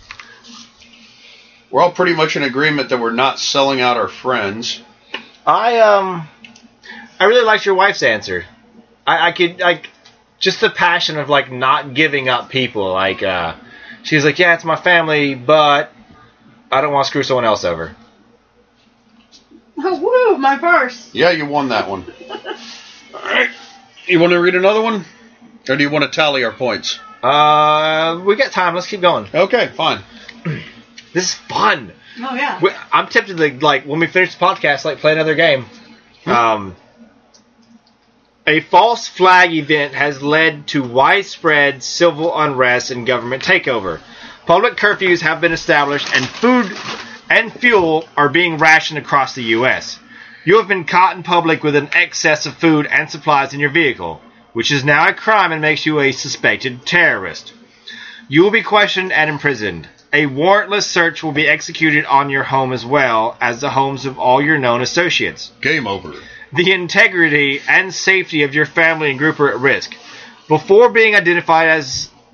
S2: we're all pretty much in agreement that we're not selling out our friends.
S1: I really liked your wife's answer. I just the passion of like not giving up people. Like she's like, yeah, it's my family, but I don't want to screw someone else over.
S3: Oh, woo, my purse.
S2: Yeah, you won that one. All right. You want to read another one? Or do you want to tally our points?
S1: We got time. Let's keep going.
S2: Okay, fine.
S1: This is fun.
S3: Oh, yeah.
S1: I'm tempted to, like, when we finish the podcast, like, play another game. A false flag event has led to widespread civil unrest and government takeover. Public curfews have been established, and food and fuel are being rationed across the U.S. You have been caught in public with an excess of food and supplies in your vehicle, which is now a crime and makes you a suspected terrorist. You will be questioned and imprisoned. A warrantless search will be executed on your home as well as the homes of all your known associates.
S2: Game over.
S1: The integrity and safety of your family and group are at risk. Before being identified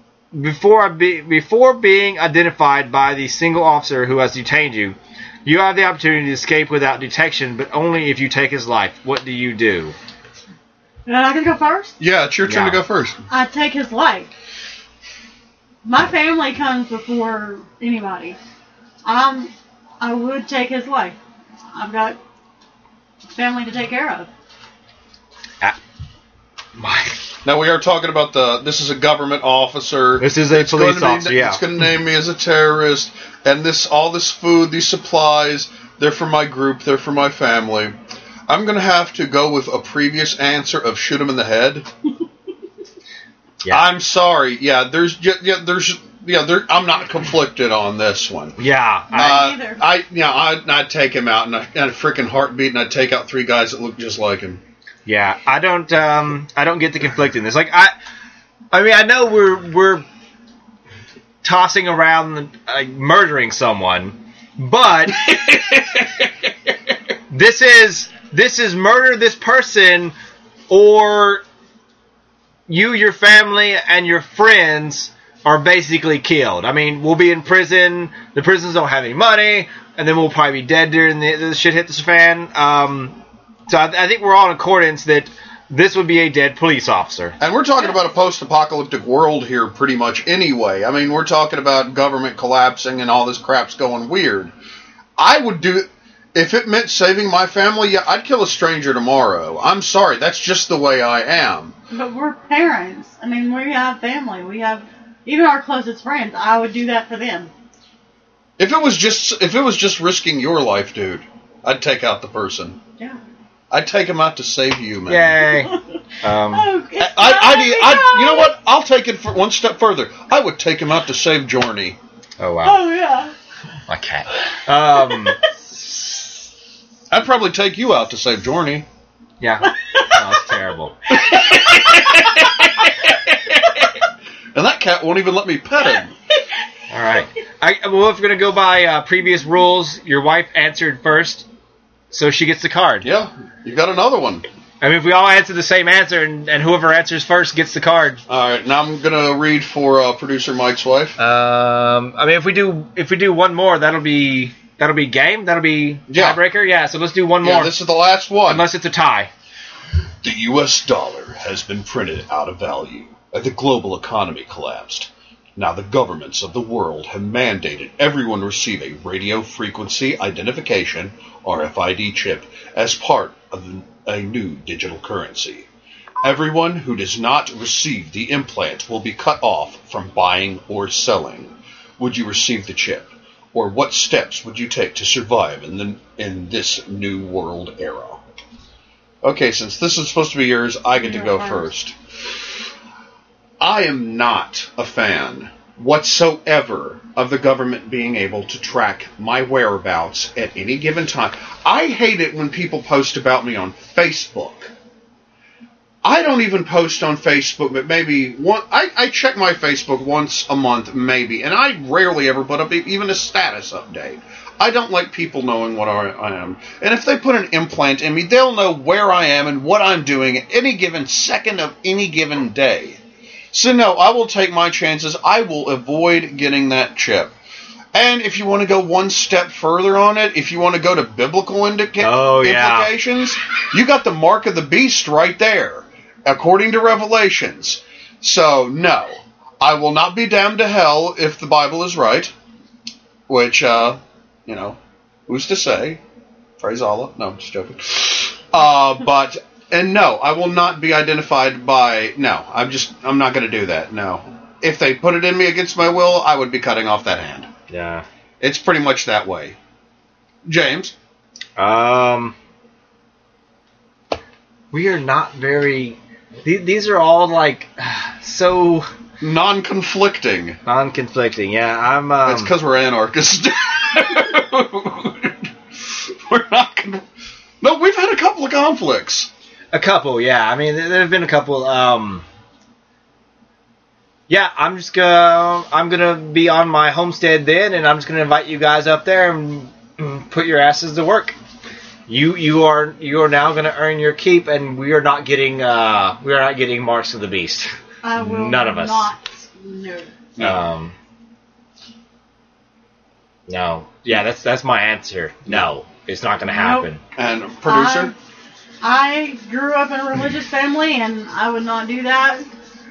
S1: by the single officer who has detained you, you have the opportunity to escape without detection, but only if you take his life. What do you do?
S3: I can go first?
S2: Yeah, it's your turn to go first.
S3: I take his life. My family comes before anybody. I would take his life. I've got family to take care of.
S2: Now we are talking about this is a government officer.
S1: This is a police officer, yeah.
S2: It's going to name me as a terrorist, and all this food, these supplies, they're for my group, they're for my family. I'm going to have to go with a previous answer of shoot him in the head. Yeah. I'm sorry. Yeah, I'm not conflicted on this one.
S1: Yeah,
S2: I'd take him out, and I'd freaking heartbeat, and I'd take out 3 guys that look just like him.
S1: Yeah, I don't get the conflict in this. Like, I mean, I know we're tossing around murdering someone, but this is murder this person, or you, your family, and your friends are basically killed. I mean, we'll be in prison. The prisons don't have any money, and then we'll probably be dead during the shit hit the fan. So I think we're all in accordance that this would be a dead police officer.
S2: And we're talking about a post-apocalyptic world here pretty much anyway. I mean, we're talking about government collapsing and all this crap's going weird. I would do... If it meant saving my family, yeah, I'd kill a stranger tomorrow. I'm sorry, that's just the way I am.
S3: But we're parents. I mean, we have family. We have even our closest friends. I would do that for them.
S2: If it was just risking your life, dude, I'd take out the person.
S3: Yeah.
S2: I'd take him out to save you, man.
S1: Yay.
S2: You know what? I'll take it one step further. I would take him out to save Jorny.
S1: Oh, wow.
S3: Oh, yeah.
S1: My cat.
S2: I'd probably take you out to save Jorny.
S1: Yeah. That's terrible.
S2: And that cat won't even let me pet him.
S1: All right. Well, if we're going to go by previous rules, your wife answered first, so she gets the card.
S2: Yeah, you got another one.
S1: I mean, if we all answer the same answer, and whoever answers first gets the card.
S2: All right, now I'm gonna read for producer Mike's wife.
S1: I mean, if we do one more, that'll be game. That'll be tiebreaker. Yeah. So let's do one more.
S2: Yeah, this is the last one.
S1: Unless it's a tie.
S2: The U.S. dollar has been printed out of value, and the global economy collapsed. Now the governments of the world have mandated everyone receive a radio frequency identification RFID chip as part of a new digital currency. Everyone who does not receive the implant will be cut off from buying or selling. Would you receive the chip? Or what steps would you take to survive in this new world era? Okay, since this is supposed to be yours, I get to go first. I am not a fan whatsoever of the government being able to track my whereabouts at any given time. I hate it when people post about me on Facebook. I don't even post on Facebook, but maybe I check my Facebook once a month, maybe, and I rarely ever put up even a status update. I don't like people knowing what I am. And if they put an implant in me, they'll know where I am and what I'm doing at any given second of any given day. So no, I will take my chances. I will avoid getting that chip. And if you want to go one step further on it, if you want to go to biblical implications, you got the mark of the beast right there. According to Revelations, So, no. I will not be damned to hell if the Bible is right. Which, who's to say? Praise Allah. No, I'm just joking. And no, I will not be identified by, no, I'm not going to do that, no. If they put it in me against my will, I would be cutting off that hand.
S1: Yeah.
S2: It's pretty much that way. James?
S1: We are not very... These are all, so...
S2: Non-conflicting.
S1: Non-conflicting, yeah.
S2: It's because we're anarchists. We're not... No, we've had a couple of conflicts.
S1: A couple, yeah. I mean, there have been a couple. Yeah, I'm gonna be on my homestead then, and I'm just gonna invite you guys up there and put your asses to work. You are now gonna earn your keep, and we are not getting marks of the beast.
S3: I will
S1: None of us.
S3: Not. No.
S1: No. Yeah, that's my answer. No, it's not gonna happen.
S3: Nope.
S2: And producer?
S3: I grew up in a religious family, and I would not do that.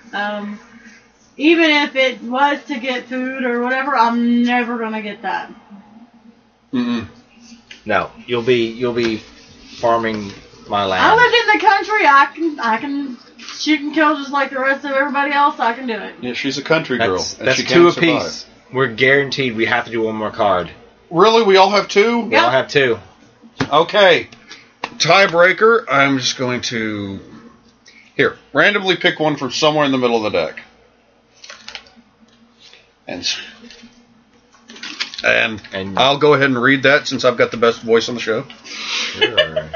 S3: Even if it was to get food or whatever, I'm never gonna get that.
S2: Mm-mm.
S1: No, you'll be farming my land.
S3: I lived in the country. I can shoot and kill just like the rest of everybody else. I can do it.
S2: Yeah, she's a country girl.
S1: That's
S2: she
S1: two
S2: can
S1: apiece.
S2: survive.
S1: We're guaranteed we have to do one more card.
S2: Really? We all have two?
S1: We all have two.
S2: Okay. Tiebreaker, I'm just going to... Here, randomly pick one from somewhere in the middle of the deck. And I'll go ahead and read that since I've got the best voice on the show.
S1: Sure.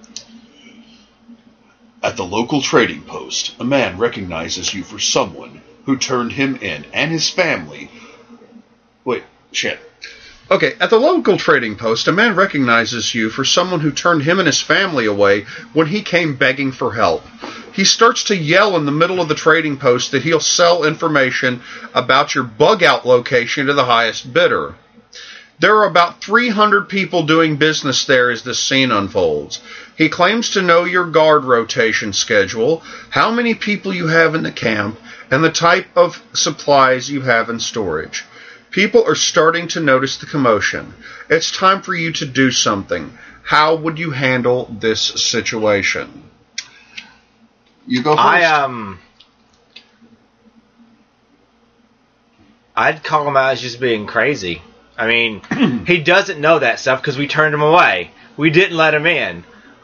S2: At the local trading post, a man recognizes you for someone who turned him in and his family. Wait, shit. Okay, at the local trading post, a man recognizes you for someone who turned him and his family away when he came begging for help. He starts to yell in the middle of the trading post that he'll sell information about your bug-out location to the highest bidder. There are about 300 people doing business there as this scene unfolds. He claims to know your guard rotation schedule, how many people you have in the camp, and the type of supplies you have in storage. People are starting to notice the commotion. It's time for you to do something. How would you handle this situation? You go first.
S1: I'd call him out as just being crazy. I mean, he doesn't know that stuff because we turned him away. We didn't let him in.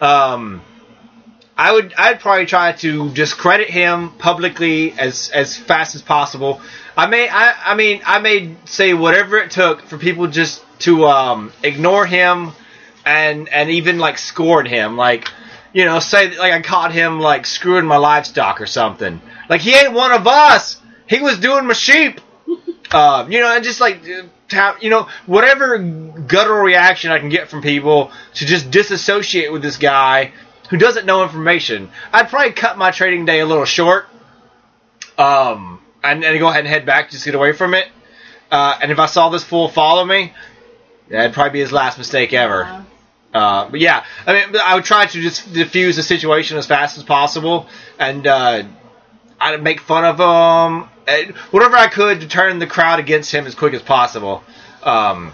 S1: I'd probably try to discredit him publicly as fast as possible. I may say whatever it took for people just to ignore him and even scored him, say I caught him screwing my livestock or something. He ain't one of us. He was doing my sheep. And just whatever guttural reaction I can get from people to just disassociate with this guy who doesn't know information. I'd probably cut my trading day a little short, and go ahead and head back, just get away from it. And if I saw this fool follow me, that'd probably be his last mistake ever. But yeah, I would try to just diffuse the situation as fast as possible, and I'd make fun of him, whatever I could to turn the crowd against him as quick as possible, and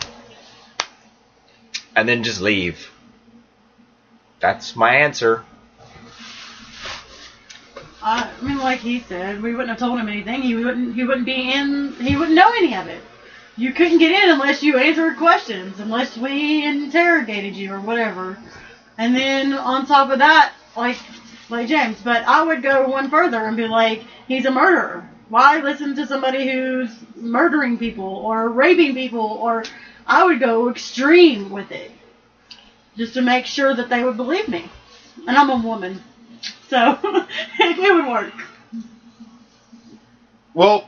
S1: then just leave. That's my answer.
S3: Like he said, we wouldn't have told him anything. He wouldn't be in. He wouldn't know any of it. You couldn't get in unless you answered questions, unless we interrogated you or whatever. And then on top of that, like James, but I would go one further and be like, he's a murderer. Why listen to somebody who's murdering people or raping people? Or I would go extreme with it, just to make sure that they would believe me. And I'm a woman, so it would work.
S2: Well,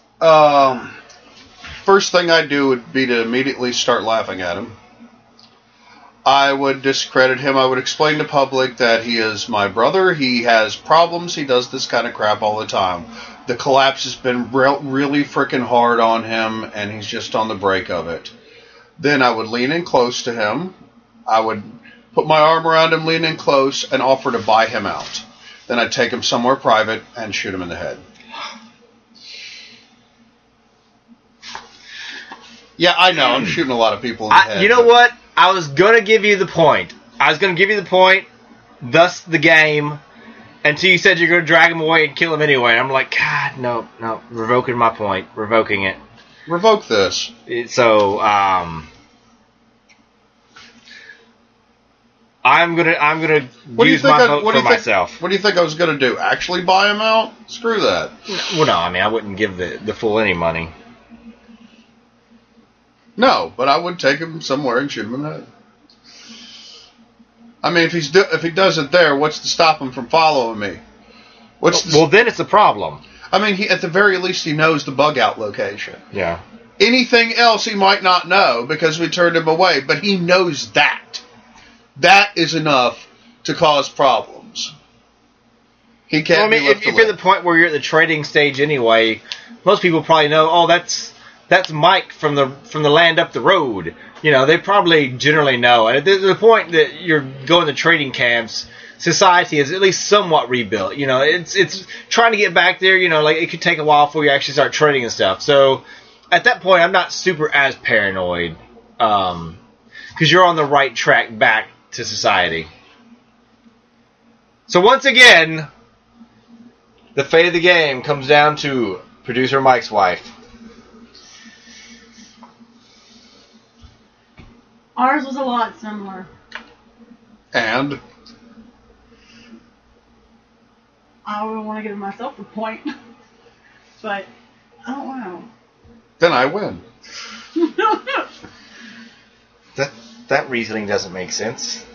S2: first thing I'd do would be to immediately start laughing at him. I would discredit him. I would explain to public that he is my brother. He has problems. He does this kind of crap all the time. The collapse has been really freaking hard on him, and he's just on the break of it. Then I would lean in close to him. I would put my arm around him, lean in close, and offer to buy him out. Then I'd take him somewhere private and shoot him in the head. Yeah, I know. I'm shooting a lot of people in the head.
S1: You know what? I was going to give you the point. Thus the game, until you said you're going to drag him away and kill him anyway. And I'm like, God, no. Revoking my point. Revoking it.
S2: Revoke this.
S1: So, I'm gonna use my vote for myself.
S2: What do you think I was gonna do? Actually buy him out? Screw that.
S1: Well, no, I mean I wouldn't give the fool any money.
S2: No, but I would take him somewhere and shoot him in the head. I mean, if he does it there, what's to stop him from following me?
S1: Well, then it's a problem.
S2: I mean, at the very least, he knows the bug out location.
S1: Yeah.
S2: Anything else he might not know because we turned him away, but he knows that. That is enough to cause problems. He can't.
S1: Well, I mean, if you're at the point where you're at the trading stage anyway, most people probably know. Oh, that's Mike from the land up the road. You know, they probably generally know. And at the point that you're going to trading camps, society is at least somewhat rebuilt. You know, it's trying to get back there. You know, like it could take a while before you actually start trading and stuff. So at that point, I'm not super as paranoid because you're on the right track back to society. So once again, the fate of the game comes down to producer Mike's wife.
S3: Ours was a lot similar.
S2: And?
S3: I would want to give myself a point. But, I don't know.
S2: Then I win.
S1: That reasoning doesn't make sense.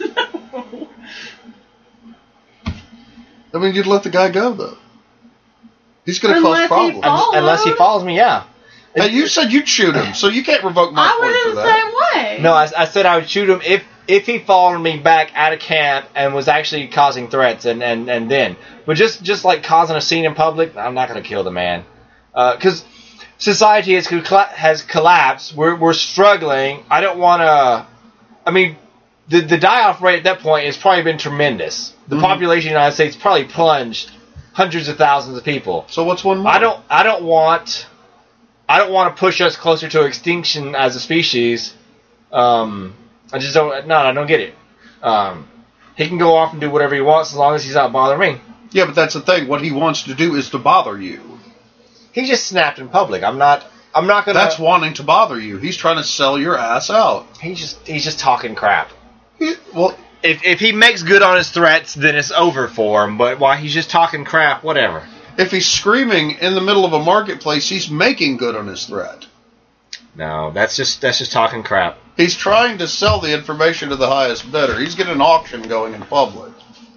S2: I mean, you'd let the guy go, though. He's going to cause problems.
S1: Unless he follows me, yeah.
S2: Hey, you said you'd shoot him, so you can't revoke my point for that.
S3: I went the same way.
S1: No, I said I would shoot him if he followed me back out of camp and was actually causing threats, and then. But just like causing a scene in public, I'm not going to kill the man. Because society has collapsed. We're struggling. I don't want to... I mean, the die-off rate at that point has probably been tremendous. The population of the United States probably plunged hundreds of thousands of people.
S2: So what's one more?
S1: I don't want to push us closer to extinction as a species. I just don't. No, I don't get it. He can go off and do whatever he wants as long as he's not bothering me.
S2: Yeah, but that's the thing. What he wants to do is to bother you.
S1: He just snapped in public. I'm not gonna.
S2: That's wanting to bother you. He's trying to sell your ass out.
S1: He's just talking crap.
S2: Well,
S1: if he makes good on his threats, then it's over for him. But while he's just talking crap, whatever.
S2: If he's screaming in the middle of a marketplace, he's making good on his threat.
S1: No, that's just talking crap.
S2: He's trying to sell the information to the highest bidder. He's getting an auction going in public.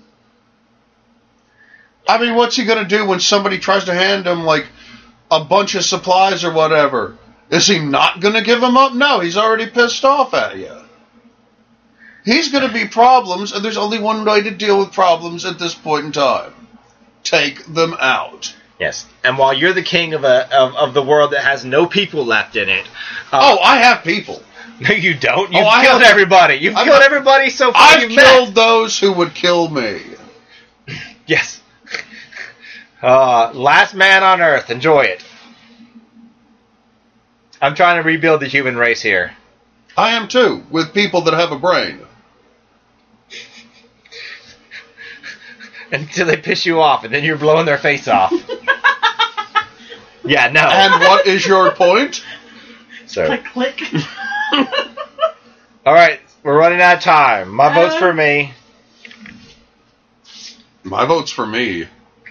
S2: I mean, what's he going to do when somebody tries to hand him, like, a bunch of supplies or whatever? Is he not going to give them up? No, he's already pissed off at you. He's going to be problems, and there's only one way to deal with problems at this point in time. Take them out.
S1: Yes, and while you're the king of the world that has no people left in it...
S2: I have people.
S1: No, you don't. You've killed everybody. You've killed everybody so far.
S2: I've killed those who would kill me.
S1: Yes. Last man on Earth. Enjoy it. I'm trying to rebuild the human race here.
S2: I am too, with people that have a brain.
S1: Until they piss you off, and then you're blowing their face off. Yeah, no.
S2: And what is your point?
S1: So.
S3: Click.
S1: All right, we're running out of time. My vote's for me.
S2: My vote's for me.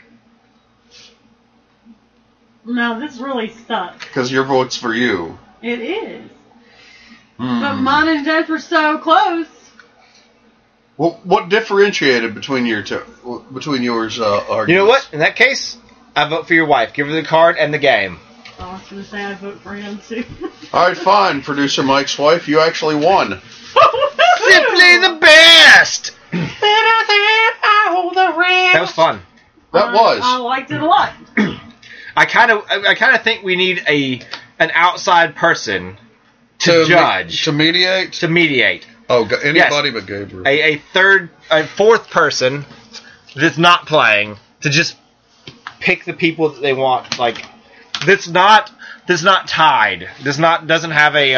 S3: No, this really sucks.
S2: Because your vote's for you.
S3: It is. But mine and Jess were so close.
S2: Well, what differentiated between yours arguments?
S1: You know what? In that case, I vote for your wife. Give her the card and the game.
S3: I was going to say I vote for him too.
S2: All right, fine, producer Mike's wife. You actually won.
S1: Simply the best. Better than all the rest. That was fun.
S2: That was.
S3: I liked it a lot.
S1: I kind of think we need an outside person to judge,
S2: to mediate. Oh, anybody but Gabriel.
S1: A fourth person that's not playing to just pick the people that they want, like that's not tied. Doesn't have a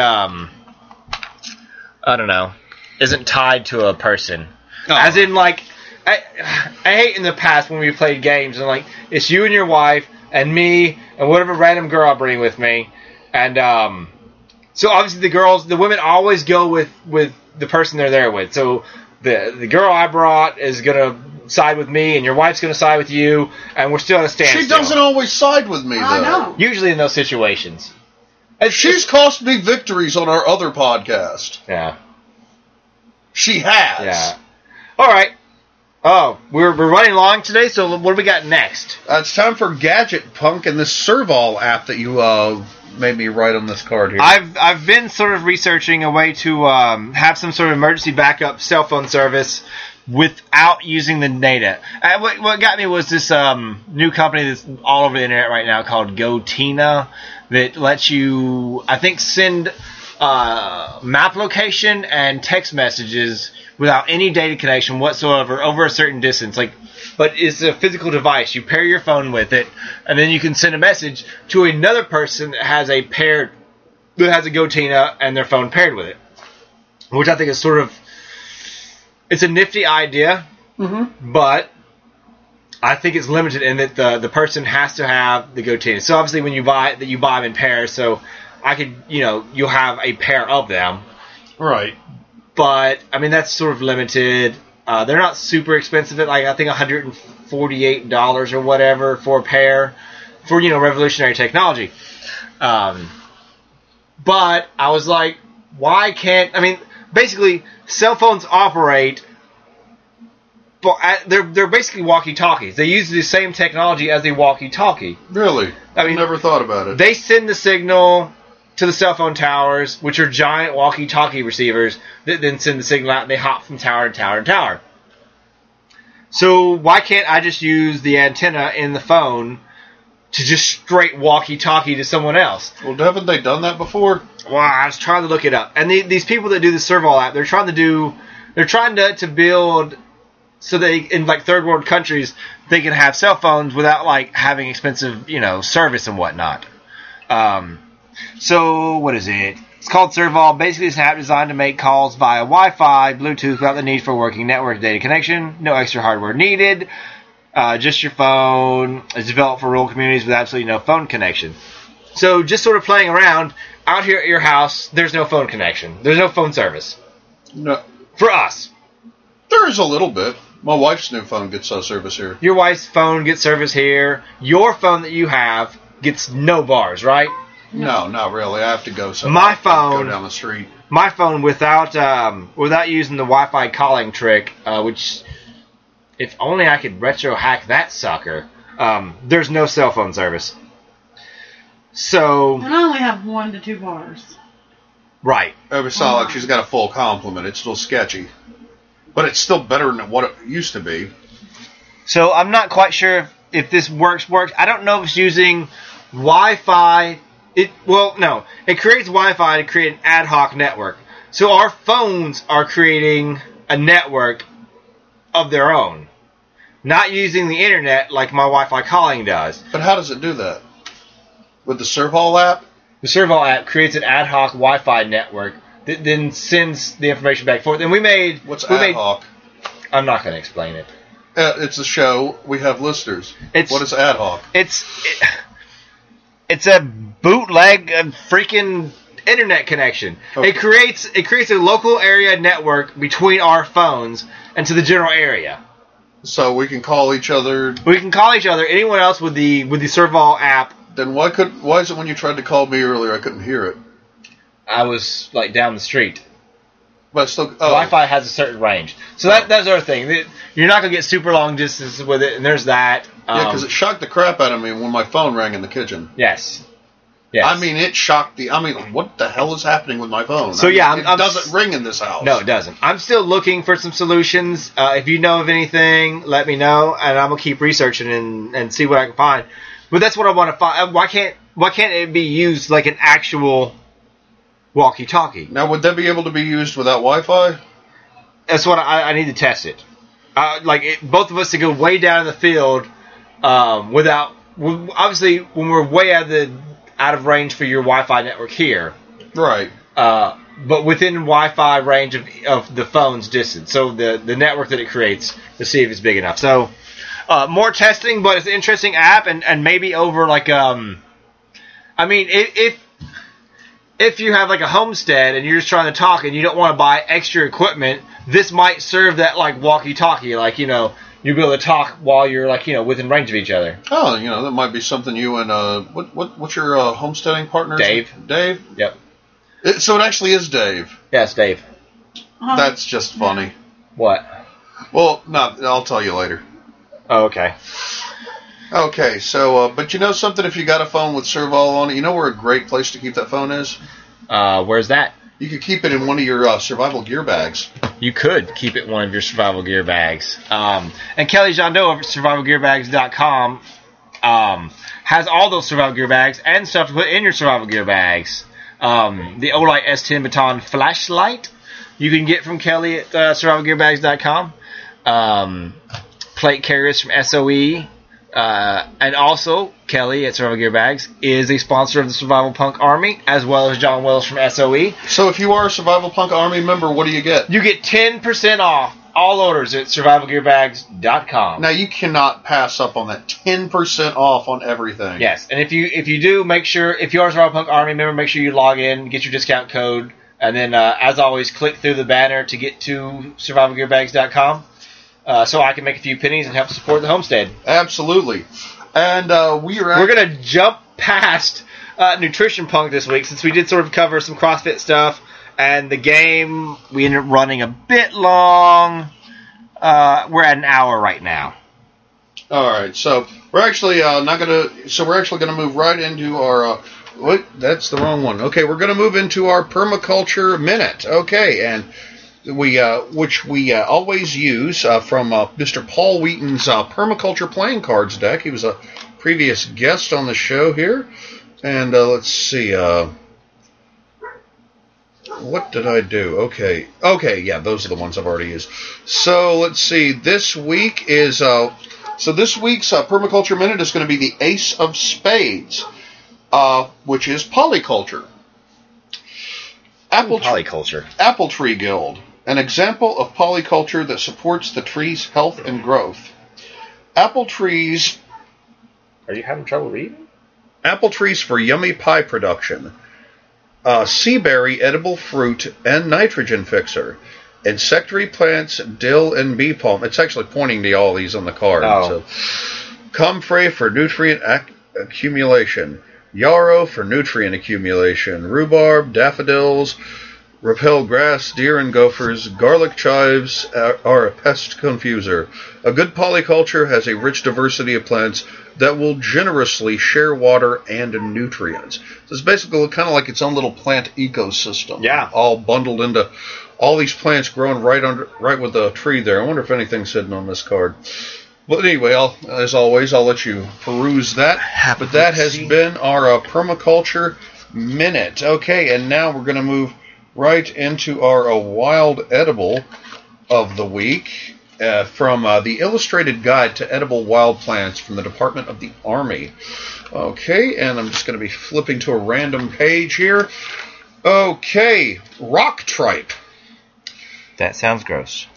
S1: I don't know. Isn't tied to a person.
S2: Oh.
S1: As in, like, I hate in the past when we played games and, like, it's you and your wife and me and whatever random girl I bring with me. And, so obviously the women always go with the person they're there with. So the girl I brought is going to side with me and your wife's going to side with you and we're still at a standstill.
S2: She doesn't always side with me, though.
S3: I know.
S1: Usually in those situations.
S2: She's cost me victories on our other podcast.
S1: Yeah.
S2: She has.
S1: Yeah. All right. Oh, we're running long today, so what do we got next?
S2: It's time for Gadget Punk and this Serval app that you made me write on this card here.
S1: I've been sort of researching a way to have some sort of emergency backup cell phone service without using the data. What got me was this new company that's all over the internet right now called Gotina that lets you, I think, send map location and text messages without any data connection whatsoever over a certain distance. But it's a physical device. You pair your phone with it, and then you can send a message to another person that has a Gotina and their phone paired with it, which I think is sort of, it's a nifty idea, but I think it's limited in that the person has to have the Gotina. So obviously when you buy them in pairs, so you'll have a pair of them.
S2: Right.
S1: But, I mean, that's sort of limited. They're not super expensive at, I think $148 or whatever for a pair for, revolutionary technology. But I was like, why can't... I mean, basically, cell phones operate... They're basically walkie-talkies. They use the same technology as a walkie-talkie.
S2: Really?
S1: I mean,
S2: never thought about it.
S1: They send the signal to the cell phone towers, which are giant walkie-talkie receivers that then send the signal out, and they hop from tower to tower to tower. So why can't I just use the antenna in the phone to just straight walkie-talkie to someone else?
S2: Well, haven't they done that before?
S1: Well, I was trying to look it up. And these people that do the Serval app, they're trying to build so they, in third world countries, they can have cell phones without having expensive, service and whatnot. So, what is it? It's called Serval. Basically, it's an app designed to make calls via Wi-Fi, Bluetooth, without the need for a working network data connection. No extra hardware needed. Just your phone. It's developed for rural communities with absolutely no phone connection. So, just sort of playing around, out here at your house, there's no phone connection. There's no phone service.
S2: No.
S1: For us.
S2: There is a little bit. My wife's new phone gets service here.
S1: Your wife's phone gets service here. Your phone that you have gets no bars, right?
S2: No, not really. I have to go somewhere.
S1: My phone,
S2: go down the street.
S1: My phone, without using the Wi-Fi calling trick, which if only I could retro hack that sucker. There's no cell phone service. So,
S3: and I only have 1 to 2 bars.
S1: Right.
S2: It sounds like she's got a full complement. It's still sketchy, but it's still better than what it used to be.
S1: So I'm not quite sure if this works. I don't know if it's using Wi-Fi. It creates Wi-Fi to create an ad hoc network. So our phones are creating a network of their own, not using the internet like my Wi-Fi calling does.
S2: But how does it do that? With the Serval app?
S1: The Serval app creates an ad hoc Wi-Fi network that then sends the information back and forth. And we made...
S2: What's ad hoc?
S1: I'm not going to explain it.
S2: It's a show. We have listeners. What is ad hoc?
S1: It's a bootleg freaking internet connection. Okay. It creates a local area network between our phones and to the general area.
S2: So we can call each other.
S1: We can call each other. Anyone else with the Serval app.
S2: Then why is it when you tried to call me earlier I couldn't hear it?
S1: I was down the street.
S2: But still,
S1: Wi-Fi has a certain range. So that's the other thing. You're not going to get super long distances with it, and there's that.
S2: Yeah, because it shocked the crap out of me when my phone rang in the kitchen.
S1: Yes.
S2: I mean, it shocked what the hell is happening with my phone?
S1: So, it
S2: doesn't ring in this house.
S1: No, it doesn't. I'm still looking for some solutions. If you know of anything, let me know, and I'm going to keep researching and see what I can find. But that's what I want to find. Why can't it be used like an actual walkie-talkie?
S2: Now, would that be able to be used without Wi-Fi?
S1: That's what I need to test it. Both of us to go way down in the field without obviously when we're way out of range for your Wi-Fi network here,
S2: right?
S1: But within Wi-Fi range of the phone's distance, so the network that it creates to see if it's big enough. So more testing, but it's an interesting app, and maybe over like I mean, if you have like a homestead and you're just trying to talk and you don't want to buy extra equipment, this might serve that like walkie-talkie, like, you know, you'll be able to talk while you're like, you know, within range of each other.
S2: Oh, you know, that might be something you and what's your homesteading partner?
S1: Dave.
S2: Dave?
S1: Yep.
S2: So it actually is Dave.
S1: Yes, Dave.
S2: That's just funny.
S1: What?
S2: Well, no, I'll tell you later.
S1: Oh, okay.
S2: Okay, so, but you know something, if you got a phone with Serval on it, you know where a great place to keep that phone is?
S1: Where's that?
S2: You could keep it in one of your survival gear bags.
S1: You could keep it in one of your survival gear bags. And Kelly Jando over at survivalgearbags.com has all those survival gear bags and stuff to put in your survival gear bags. The Olight S10 Baton flashlight you can get from Kelly at survivalgearbags.com. Plate carriers from SOE. And also, Kelly at Survival Gear Bags is a sponsor of the Survival Punk Army, as well as John Wells from SOE.
S2: So if you are a Survival Punk Army member, what do you get?
S1: You get 10% off all orders at survivalgearbags.com.
S2: Now, you cannot pass up on that 10% off on everything.
S1: Yes, and if you do, make sure, if you are a Survival Punk Army member, make sure you log in, get your discount code, and then, as always, click through the banner to get to survivalgearbags.com. So I can make a few pennies and help support the homestead.
S2: Absolutely. And
S1: we're going to jump past Nutrition Punk this week, since we did sort of cover some CrossFit stuff. And the game, we ended up running a bit long. We're at an hour right now.
S2: All right. So we're actually we're actually going to move right into our... That's the wrong one. Okay, we're going to move into our Permaculture Minute. Okay, and... which we always use from Mr. Paul Wheaton's Permaculture Playing Cards deck. He was a previous guest on the show here. And let's see. What did I do? Okay, yeah, those are the ones I've already used. So let's see. This week is... this week's Permaculture Minute is going to be the Ace of Spades, which is polyculture.
S1: Polyculture.
S2: Apple Tree Guild. An example of polyculture that supports the tree's health and growth. Apple trees...
S1: Are you having trouble reading?
S2: Apple trees for yummy pie production. Seaberry edible fruit and nitrogen fixer. Insectary plants, dill and bee palm. It's actually pointing to all these on the card.
S1: Oh.
S2: So, comfrey for nutrient accumulation. Yarrow for nutrient accumulation. Rhubarb, daffodils... repel grass, deer, and gophers. Garlic chives are a pest confuser. A good polyculture has a rich diversity of plants that will generously share water and nutrients. So it's basically kind of like its own little plant ecosystem.
S1: Yeah.
S2: All bundled into all these plants growing right with the tree there. I wonder if anything's hidden on this card. But anyway, as always, I'll let you peruse that. But that has been our Permaculture Minute. Okay, and now we're going to move right into our wild edible of the week from the Illustrated Guide to Edible Wild Plants from the Department of the Army. Okay, and I'm just going to be flipping to a random page here. Okay, rock tripe.
S1: That sounds gross.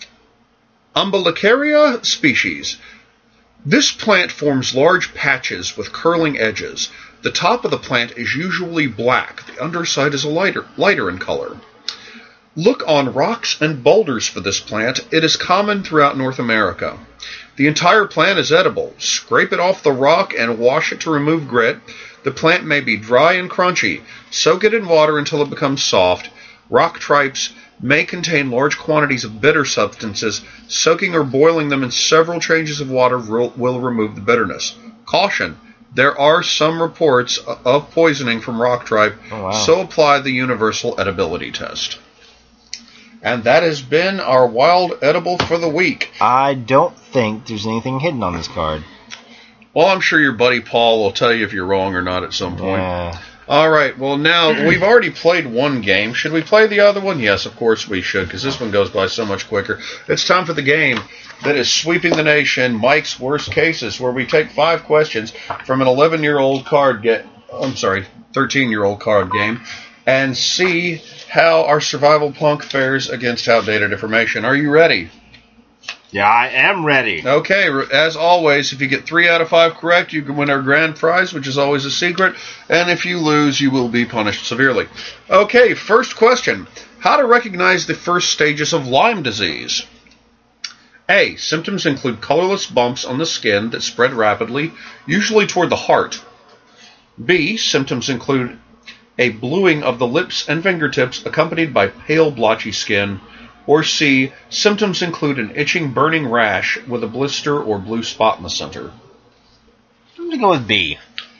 S2: Umbilicaria species. This plant forms large patches with curling edges. The top of the plant is usually black. The underside is lighter in color. Look on rocks and boulders for this plant. It is common throughout North America. The entire plant is edible. Scrape it off the rock and wash it to remove grit. The plant may be dry and crunchy. Soak it in water until it becomes soft. Rock tripes may contain large quantities of bitter substances. Soaking or boiling them in several changes of water will remove the bitterness. Caution. There are some reports of poisoning from rock tripe, so apply the universal edibility test. And that has been our wild edible for the week.
S1: I don't think there's anything hidden on this card.
S2: Well, I'm sure your buddy Paul will tell you if you're wrong or not at some point.
S1: Yeah.
S2: All right, well, now, we've already played one game. Should we play the other one? Yes, of course we should, because this one goes by so much quicker. It's time for the game that is sweeping the nation, Mike's Worst Cases, where we take 5 questions from an 11-year-old 13-year-old card game, and see how our survival punk fares against outdated information. Are you ready?
S1: Yeah, I am ready.
S2: Okay, as always, if you get 3 out of 5 correct, you can win our grand prize, which is always a secret, and if you lose, you will be punished severely. Okay, first question. How to recognize the first stages of Lyme disease? A. Symptoms include colorless bumps on the skin that spread rapidly, usually toward the heart. B. Symptoms include a bluing of the lips and fingertips accompanied by pale, blotchy skin. Or C. Symptoms include an itching, burning rash with a blister or blue spot in the center.
S1: I'm going to go with B.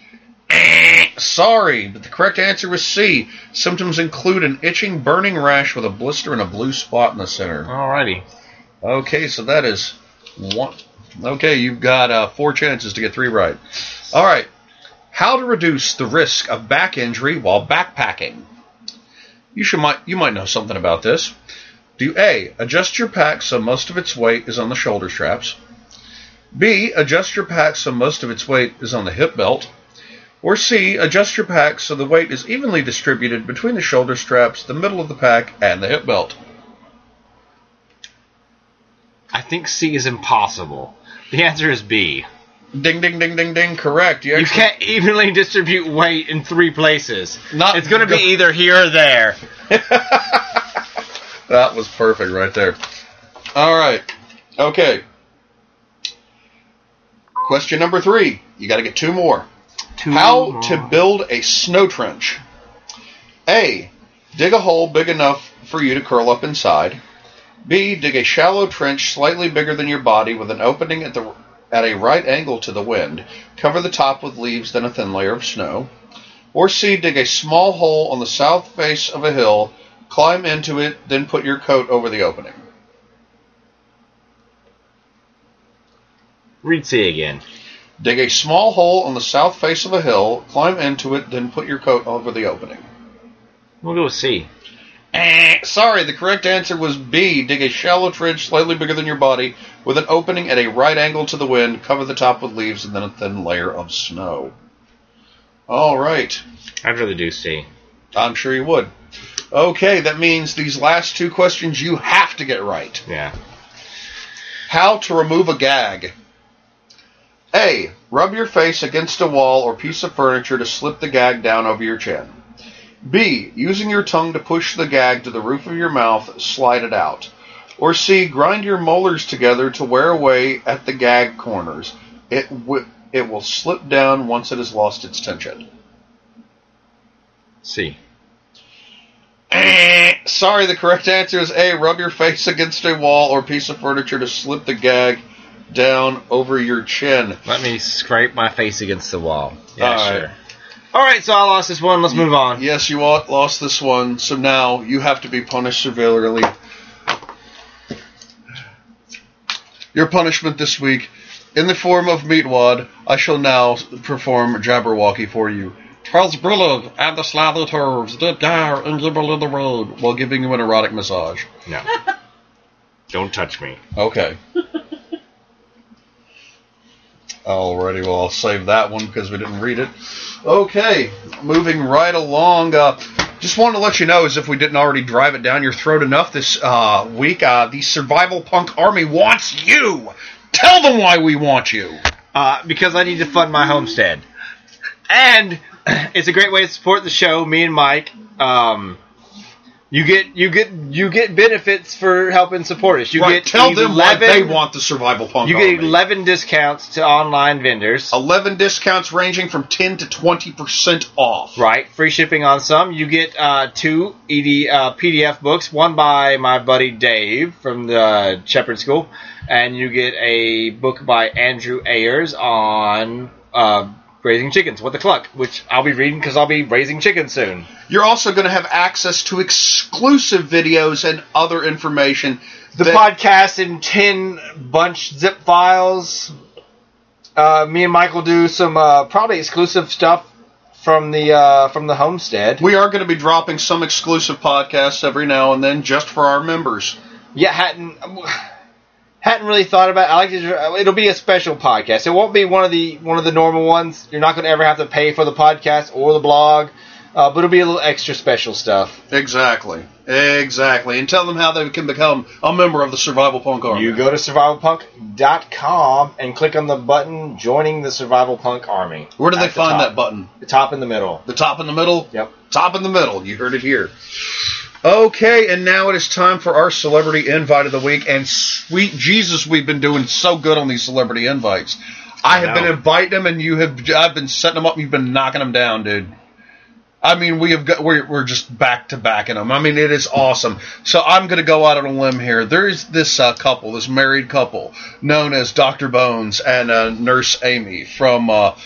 S2: Sorry, but the correct answer was C. Symptoms include an itching, burning rash with a blister and a blue spot in the center.
S1: Alrighty.
S2: Okay, so that is 1. Okay, you've got 4 chances to get 3 right. Alright. How to reduce the risk of back injury while backpacking? You might know something about this. Do A. Adjust your pack so most of its weight is on the shoulder straps. B. Adjust your pack so most of its weight is on the hip belt. Or C. Adjust your pack so the weight is evenly distributed between the shoulder straps, the middle of the pack, and the hip belt.
S1: I think C is impossible. The answer is B.
S2: Ding, ding, ding, ding, ding. Correct.
S1: You can't evenly distribute weight in 3 places. It's going to be either here or there.
S2: That was perfect right there. All right. Okay. Question number 3. You got to get 2 more. How to build a snow trench. A. Dig a hole big enough for you to curl up inside. B. Dig a shallow trench slightly bigger than your body with an opening at a right angle to the wind. Cover the top with leaves, then a thin layer of snow. Or C. Dig a small hole on the south face of a hill. Climb into it, then put your coat over the opening.
S1: Read C again.
S2: Dig a small hole on the south face of a hill, climb into it, then put your coat over the opening.
S1: We'll go with C.
S2: Sorry, the correct answer was B. Dig a shallow trench slightly bigger than your body with an opening at a right angle to the wind, cover the top with leaves, and then a thin layer of snow. All right.
S1: I'd rather do C.
S2: I'm sure you would. Okay, that means these last 2 questions you have to get right.
S1: Yeah.
S2: How to remove a gag. A. Rub your face against a wall or piece of furniture to slip the gag down over your chin. B. Using your tongue to push the gag to the roof of your mouth, slide it out. Or C. Grind your molars together to wear away at the gag corners. It will slip down once it has lost its tension.
S1: C.
S2: Sorry, the correct answer is A. Rub your face against a wall or piece of furniture to slip the gag down over your chin.
S1: Let me scrape my face against the wall. Yeah,
S2: All
S1: sure.
S2: right.
S1: Alright, so I lost this one. Let's move on.
S2: Yes, you lost this one, so now you have to be punished severely. Your punishment this week, in the form of Meatwad, I shall now perform Jabberwocky for you. "'Twas brillig, and the slathy turves did gyre and gibble in the road," while giving you an erotic massage.
S1: No. Don't touch me.
S2: Okay. Alrighty, well, I'll save that one because we didn't read it. Okay, moving right along. Just wanted to let you know, as if we didn't already drive it down your throat enough this week, the Survival Punk Army wants you! Tell them why we want you!
S1: Because I need to fund my homestead. And it's a great way to support the show, me and Mike. You get benefits for helping support us.
S2: Tell them why they want the Survival Punk Army.
S1: You get 11 discounts to online vendors.
S2: 11 discounts ranging from 10 to 20% off.
S1: Right. Free shipping on some. You get 2 PDF books, one by my buddy Dave from the Shepherd School, and you get a book by Andrew Ayers on raising chickens with a cluck, which I'll be reading because I'll be raising chickens soon.
S2: You're also going to have access to exclusive videos and other information.
S1: The podcast in 10 bunch zip files. Me and Mike will do some probably exclusive stuff from the homestead.
S2: We are going to be dropping some exclusive podcasts every now and then just for our members.
S1: Yeah, hadn't really thought about it. I like to. It'll be a special podcast. It won't be one of the normal ones. You're not going to ever have to pay for the podcast or the blog, but it'll be a little extra special stuff.
S2: Exactly. And tell them how they can become a member of the Survival Punk Army.
S1: You go to survivalpunk.com and click on the button joining the Survival Punk Army.
S2: Where do they find that button?
S1: The top in the middle.
S2: The top in the middle?
S1: Yep.
S2: Top in the middle. You heard it here. Okay, and now it is time for our celebrity invite of the week. And sweet Jesus, we've been doing so good on these celebrity invites. I have been inviting them, and I've been setting them up, and you've been knocking them down, dude. I mean, we're just back to back in them. I mean, it is awesome. So I'm going to go out on a limb here. There is this couple, this married couple, known as Dr. Bones and Nurse Amy from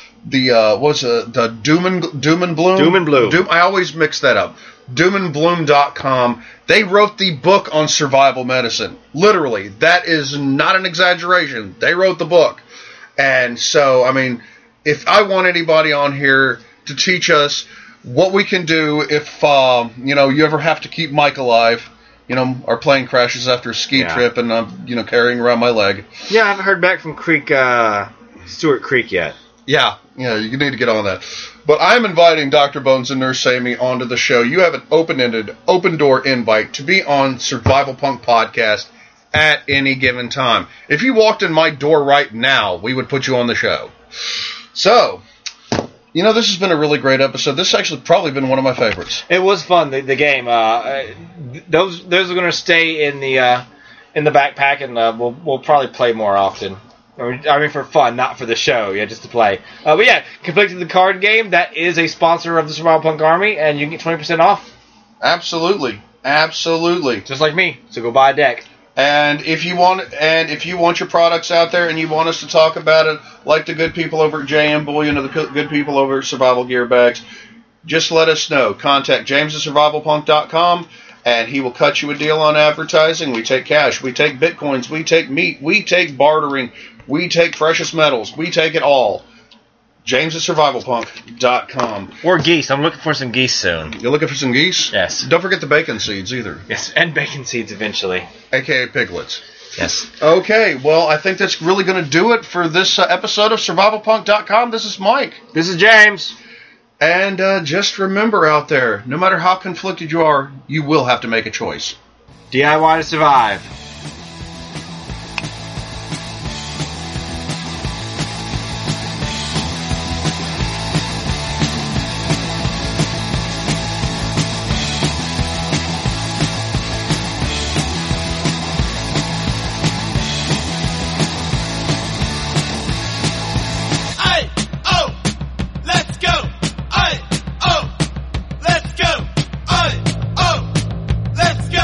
S2: the Doom and Bloom?
S1: Doom and Bloom.
S2: I always mix that up. doomandbloom.com. They wrote the book on survival medicine. Literally. That is not an exaggeration. They wrote the book. And so, I mean, if I want anybody on here to teach us what we can do if, you ever have to keep Mike alive. Our plane crashes after a ski trip and I'm, carrying around my leg.
S1: Yeah, I haven't heard back from Stewart Creek yet.
S2: Yeah, you need to get on that. But I'm inviting Dr. Bones and Nurse Amy onto the show. You have an open-ended, open-door invite to be on Survival Punk Podcast at any given time. If you walked in my door right now, we would put you on the show. So, this has been a really great episode. This has actually probably been one of my favorites.
S1: It was fun, the game. Those are going to stay in the backpack, and we'll probably play more often. I mean, for fun, not for the show, just to play. But yeah, Conflicted the card game, that is a sponsor of the Survival Punk Army, and you can get 20% off.
S2: Absolutely.
S1: Just like me, so go buy a deck.
S2: And if you want your products out there and you want us to talk about it, like the good people over at JM Bullion or the good people over at Survival Gear Bags, just let us know. Contact James at survivalpunk.com, and he will cut you a deal on advertising. We take cash, we take bitcoins, we take meat, we take bartering, we take precious metals, we take it all. James at survivalpunk.com.
S1: Or geese. I'm looking for some geese soon.
S2: You're looking for some geese?
S1: Yes.
S2: Don't forget the bacon seeds either.
S1: Yes, and bacon seeds eventually.
S2: AKA piglets.
S1: Yes.
S2: Okay, well, I think that's really going to do it for this episode of survivalpunk.com. This is Mike.
S1: This is James.
S2: And just remember out there, no matter how conflicted you are, you will have to make a choice.
S1: DIY to survive.